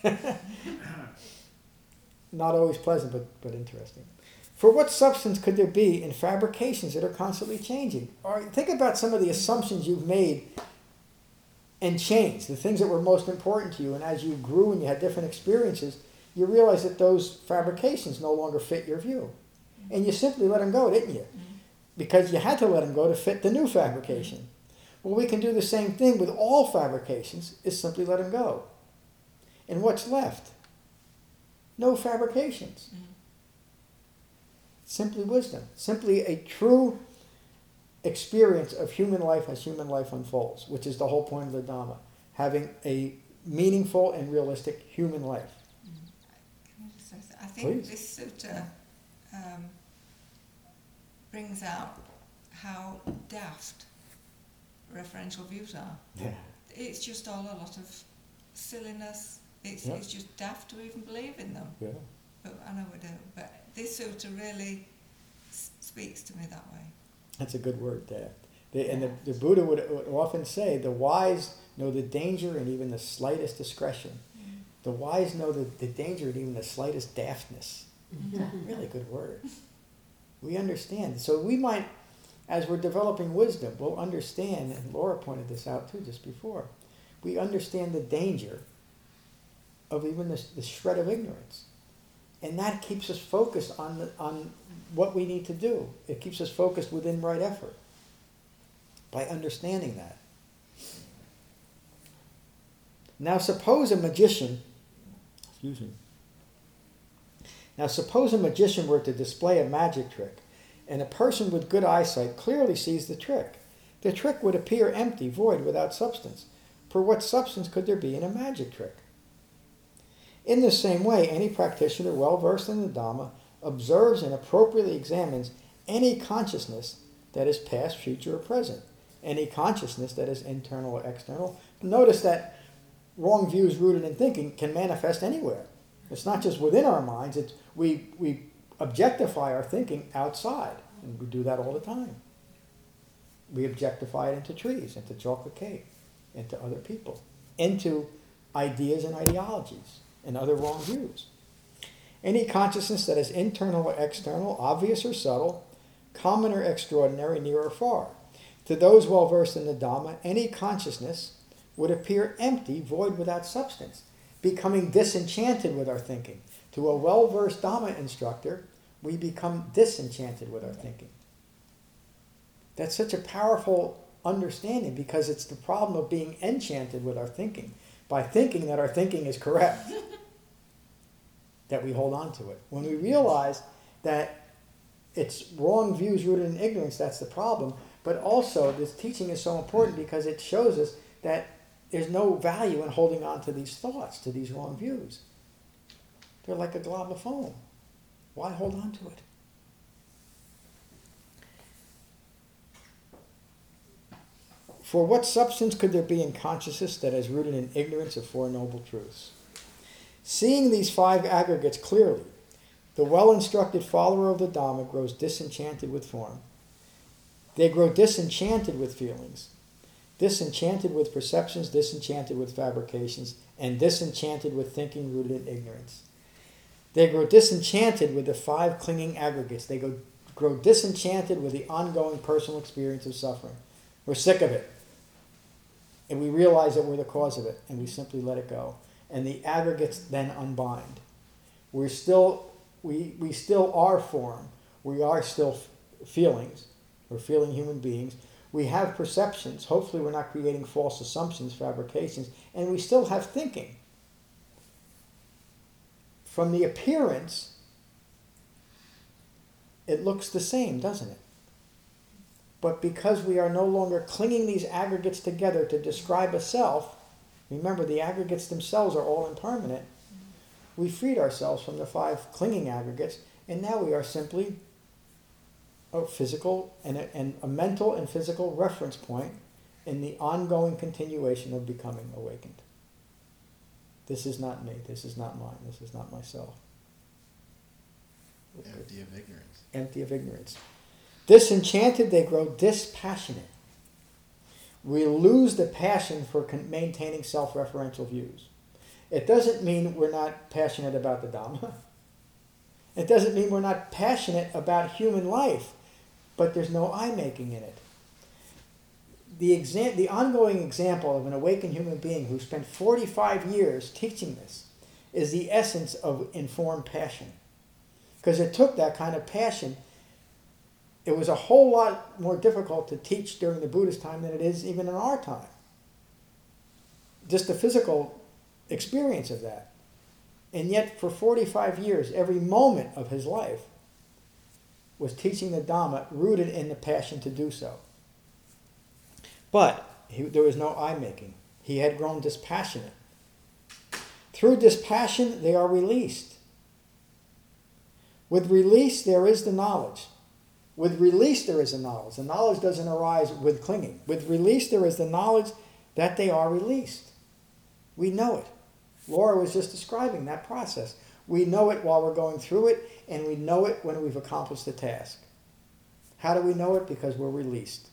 Not always pleasant, but but interesting. For what substance could there be in fabrications that are constantly changing? Or think about some of the assumptions you've made and changed, the things that were most important to you, and as you grew and you had different experiences, you realized that those fabrications no longer fit your view. And you simply let them go, didn't you? Because you had to let them go to fit the new fabrication. Well, we can do the same thing with all fabrications, is simply let them go. And what's left? No fabrications. Simply wisdom. Simply a true experience of human life as human life unfolds, which is the whole point of the Dhamma. Having a meaningful and realistic human life. Can I just say something? I think Please. this sutta um, brings out how daft referential views are. Yeah. It's just all a lot of silliness. It's, Yeah. it's just daft to even believe in them. Yeah. But I know we don't. But this sutta really s- speaks to me that way. That's a good word, daft. The, and the, the Buddha would, would often say, the wise know the danger and even the slightest discretion. Mm. The wise know the, the danger and even the slightest daftness. Really good word. We understand. So we might, as we're developing wisdom, we'll understand, and Laura pointed this out too just before, we understand the danger of even the, the shred of ignorance. And that keeps us focused on the, on what we need to do. It keeps us focused within right effort by understanding that. Now suppose a magician, excuse me. Now suppose a magician were to display a magic trick, and a person with good eyesight clearly sees the trick. The trick would appear empty, void, without substance. For what substance could there be in a magic trick? In the same way, any practitioner well versed in the Dhamma observes and appropriately examines any consciousness that is past, future, or present, any consciousness that is internal or external. Notice that wrong views rooted in thinking can manifest anywhere. It's not just within our minds. It's, we, we objectify our thinking outside, and we do that all the time. We objectify it into trees, into chocolate cake, into other people, into ideas and ideologies, and other wrong views. Any consciousness that is internal or external, obvious or subtle, common or extraordinary, near or far. To those well versed in the Dhamma, any consciousness would appear empty, void, without substance, becoming disenchanted with our thinking. To a well versed Dhamma instructor, we become disenchanted with our thinking. That's such a powerful understanding because it's the problem of being enchanted with our thinking. By thinking that our thinking is correct, that we hold on to it. When we realize that it's wrong views rooted in ignorance, that's the problem. But also, this teaching is so important because it shows us that there's no value in holding on to these thoughts, to these wrong views. They're like a glob of foam. Why hold on to it? For what substance could there be in consciousness that is rooted in ignorance of Four Noble Truths? Seeing these five aggregates clearly, the well-instructed follower of the Dhamma grows disenchanted with form. They grow disenchanted with feelings, disenchanted with perceptions, disenchanted with fabrications, and disenchanted with thinking rooted in ignorance. They grow disenchanted with the five clinging aggregates. They go, grow disenchanted with the ongoing personal experience of suffering. We're sick of it. And we realize that we're the cause of it, and we simply let it go. And the aggregates then unbind. We're still, we, we still are form. We are still f- feelings. We're feeling human beings. We have perceptions. Hopefully we're not creating false assumptions, fabrications. And we still have thinking. From the appearance, it looks the same, doesn't it? But because we are no longer clinging these aggregates together to describe a self, remember the aggregates themselves are all impermanent, we freed ourselves from the five clinging aggregates, and now we are simply a physical and a, and a mental and physical reference point in the ongoing continuation of becoming awakened. This is not me, this is not mine, this is not myself. Empty of ignorance. Empty of ignorance. Disenchanted, they grow dispassionate. We lose the passion for con- maintaining self-referential views. It doesn't mean we're not passionate about the Dhamma. It doesn't mean we're not passionate about human life, but there's no I-making in it. The, exa- the ongoing example of an awakened human being who spent forty-five years teaching this is the essence of informed passion. Because it took that kind of passion. It was a whole lot more difficult to teach during the Buddhist time than it is even in our time. Just the physical experience of that. And yet for forty-five years, every moment of his life was teaching the Dhamma rooted in the passion to do so. But he, there was no I-making. He had grown dispassionate. Through dispassion, they are released. With release, there is the knowledge. With release, there is a knowledge. The knowledge doesn't arise with clinging. With release, there is the knowledge that they are released. We know it. Laura was just describing that process. We know it while we're going through it, and we know it when we've accomplished the task. How do we know it? Because we're released.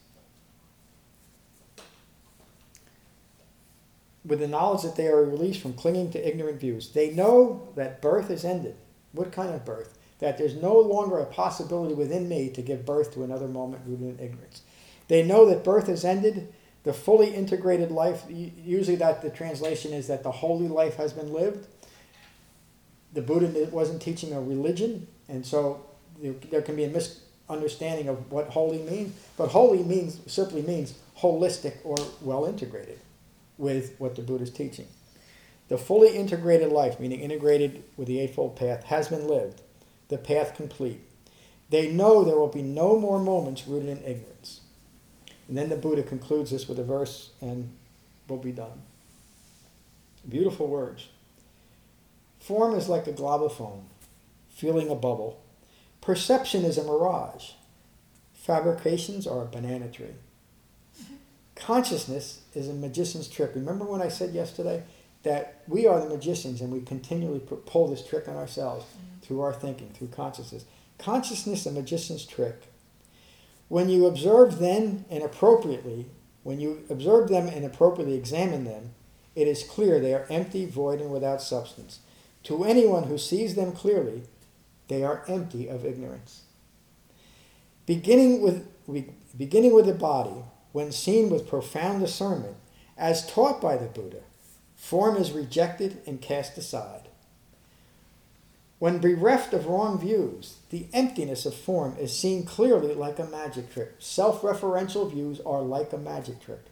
With the knowledge that they are released from clinging to ignorant views. They know that birth is ended. What kind of birth? That there's no longer a possibility within me to give birth to another moment rooted in ignorance. They know that birth has ended, the fully integrated life, usually that the translation is that the holy life has been lived. The Buddha wasn't teaching a religion, and so there can be a misunderstanding of what holy means, but holy means simply means holistic or well integrated with what the Buddha is teaching. The fully integrated life, meaning integrated with the Eightfold Path, has been lived. The path complete. They know there will be no more moments rooted in ignorance. And then the Buddha concludes this with a verse and we'll be done. Beautiful words. Form is like a glob of foam, feeling a bubble. Perception is a mirage. Fabrications are a banana tree. Consciousness is a magician's trick. Remember when I said yesterday that we are the magicians and we continually pull this trick on ourselves through our thinking, through consciousness. Consciousness, a magician's trick. When you observe them inappropriately, when you observe them and appropriately examine them, it is clear they are empty, void, and without substance. To anyone who sees them clearly, they are empty of ignorance. Beginning with, beginning with the body, when seen with profound discernment, as taught by the Buddha, form is rejected and cast aside. When bereft of wrong views, the emptiness of form is seen clearly like a magic trick. Self-referential views are like a magic trick.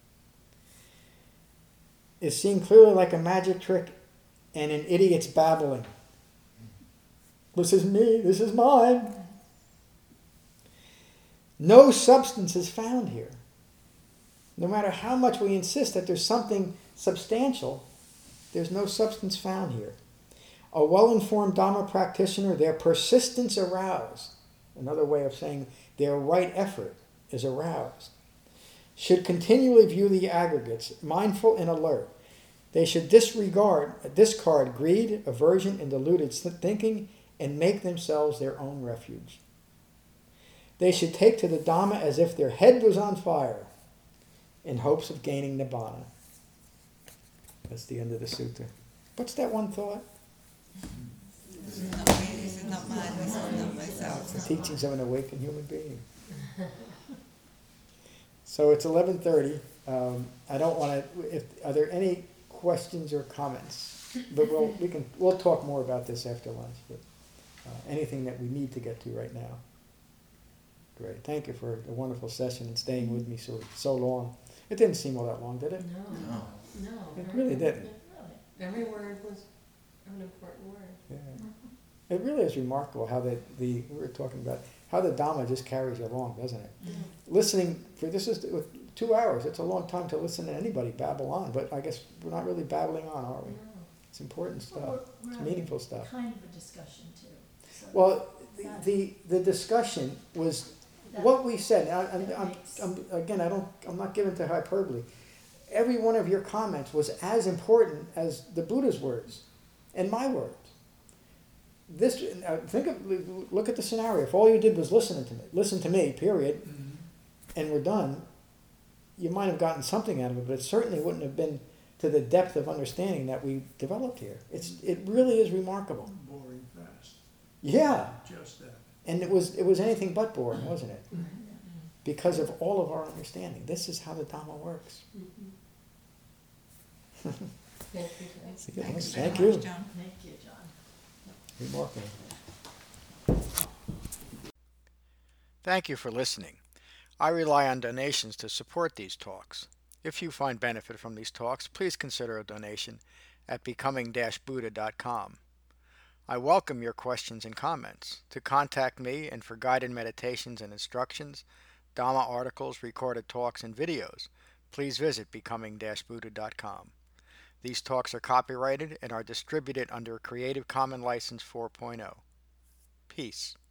Is seen clearly like a magic trick and an idiot's babbling. This is me, this is mine. No substance is found here. No matter how much we insist that there's something substantial, there's no substance found here. A well-informed Dhamma practitioner, their persistence aroused, another way of saying their right effort is aroused, should continually view the aggregates, mindful and alert. They should disregard, discard greed, aversion, and deluded thinking, and make themselves their own refuge. They should take to the Dhamma as if their head was on fire, in hopes of gaining Nibbana. That's the end of the sutta. What's that one thought? This is not me, this is not mine, this is not myself. The teachings of an awakened human being. So it's eleven thirty. Um, I don't want to, if, are there any questions or comments? But we'll, we can, we'll talk more about this after lunch, but, uh, anything that we need to get to right now. Great, thank you for a wonderful session and staying with me so, so long. It didn't seem all that long, did it? No, No. no. It very- really didn't. Really. Every word was an important word. Yeah. It really is remarkable how the, the, we were talking about, how the Dhamma just carries you along, doesn't it? Listening, for this is, with two hours, it's a long time to listen to anybody babble on, but I guess we're not really babbling on, are we? No. It's important stuff. Well, we're It's having meaningful stuff. Kind of a discussion too. So Well, the, that- the, the discussion was, that- what we said, I, I'm, that I'm, makes- I'm, again, I don't, I'm not given to hyperbole. Every one of your comments was as important as the Buddha's words and my words. This, uh, think of, look at the scenario. If all you did was listen to me, listen to me, period, and we're done, you might have gotten something out of it, but it certainly wouldn't have been to the depth of understanding that we developed here. It's, it really is remarkable. Boring fast. Yeah, Just that. and it was, it was anything but boring, wasn't it? Mm-hmm. Because of all of our understanding. This is how the Dhamma works. Thank you, thanks. Thanks Thank very you. much, John. Thank you, John. Remarkable. Thank you for listening. I rely on donations to support these talks. If you find benefit from these talks, please consider a donation at becoming buddha dot com. I welcome your questions and comments. To contact me and for guided meditations and instructions, Dhamma articles, recorded talks, and videos, please visit becoming buddha dot com. These talks are copyrighted and are distributed under a Creative Commons License four point oh. Peace.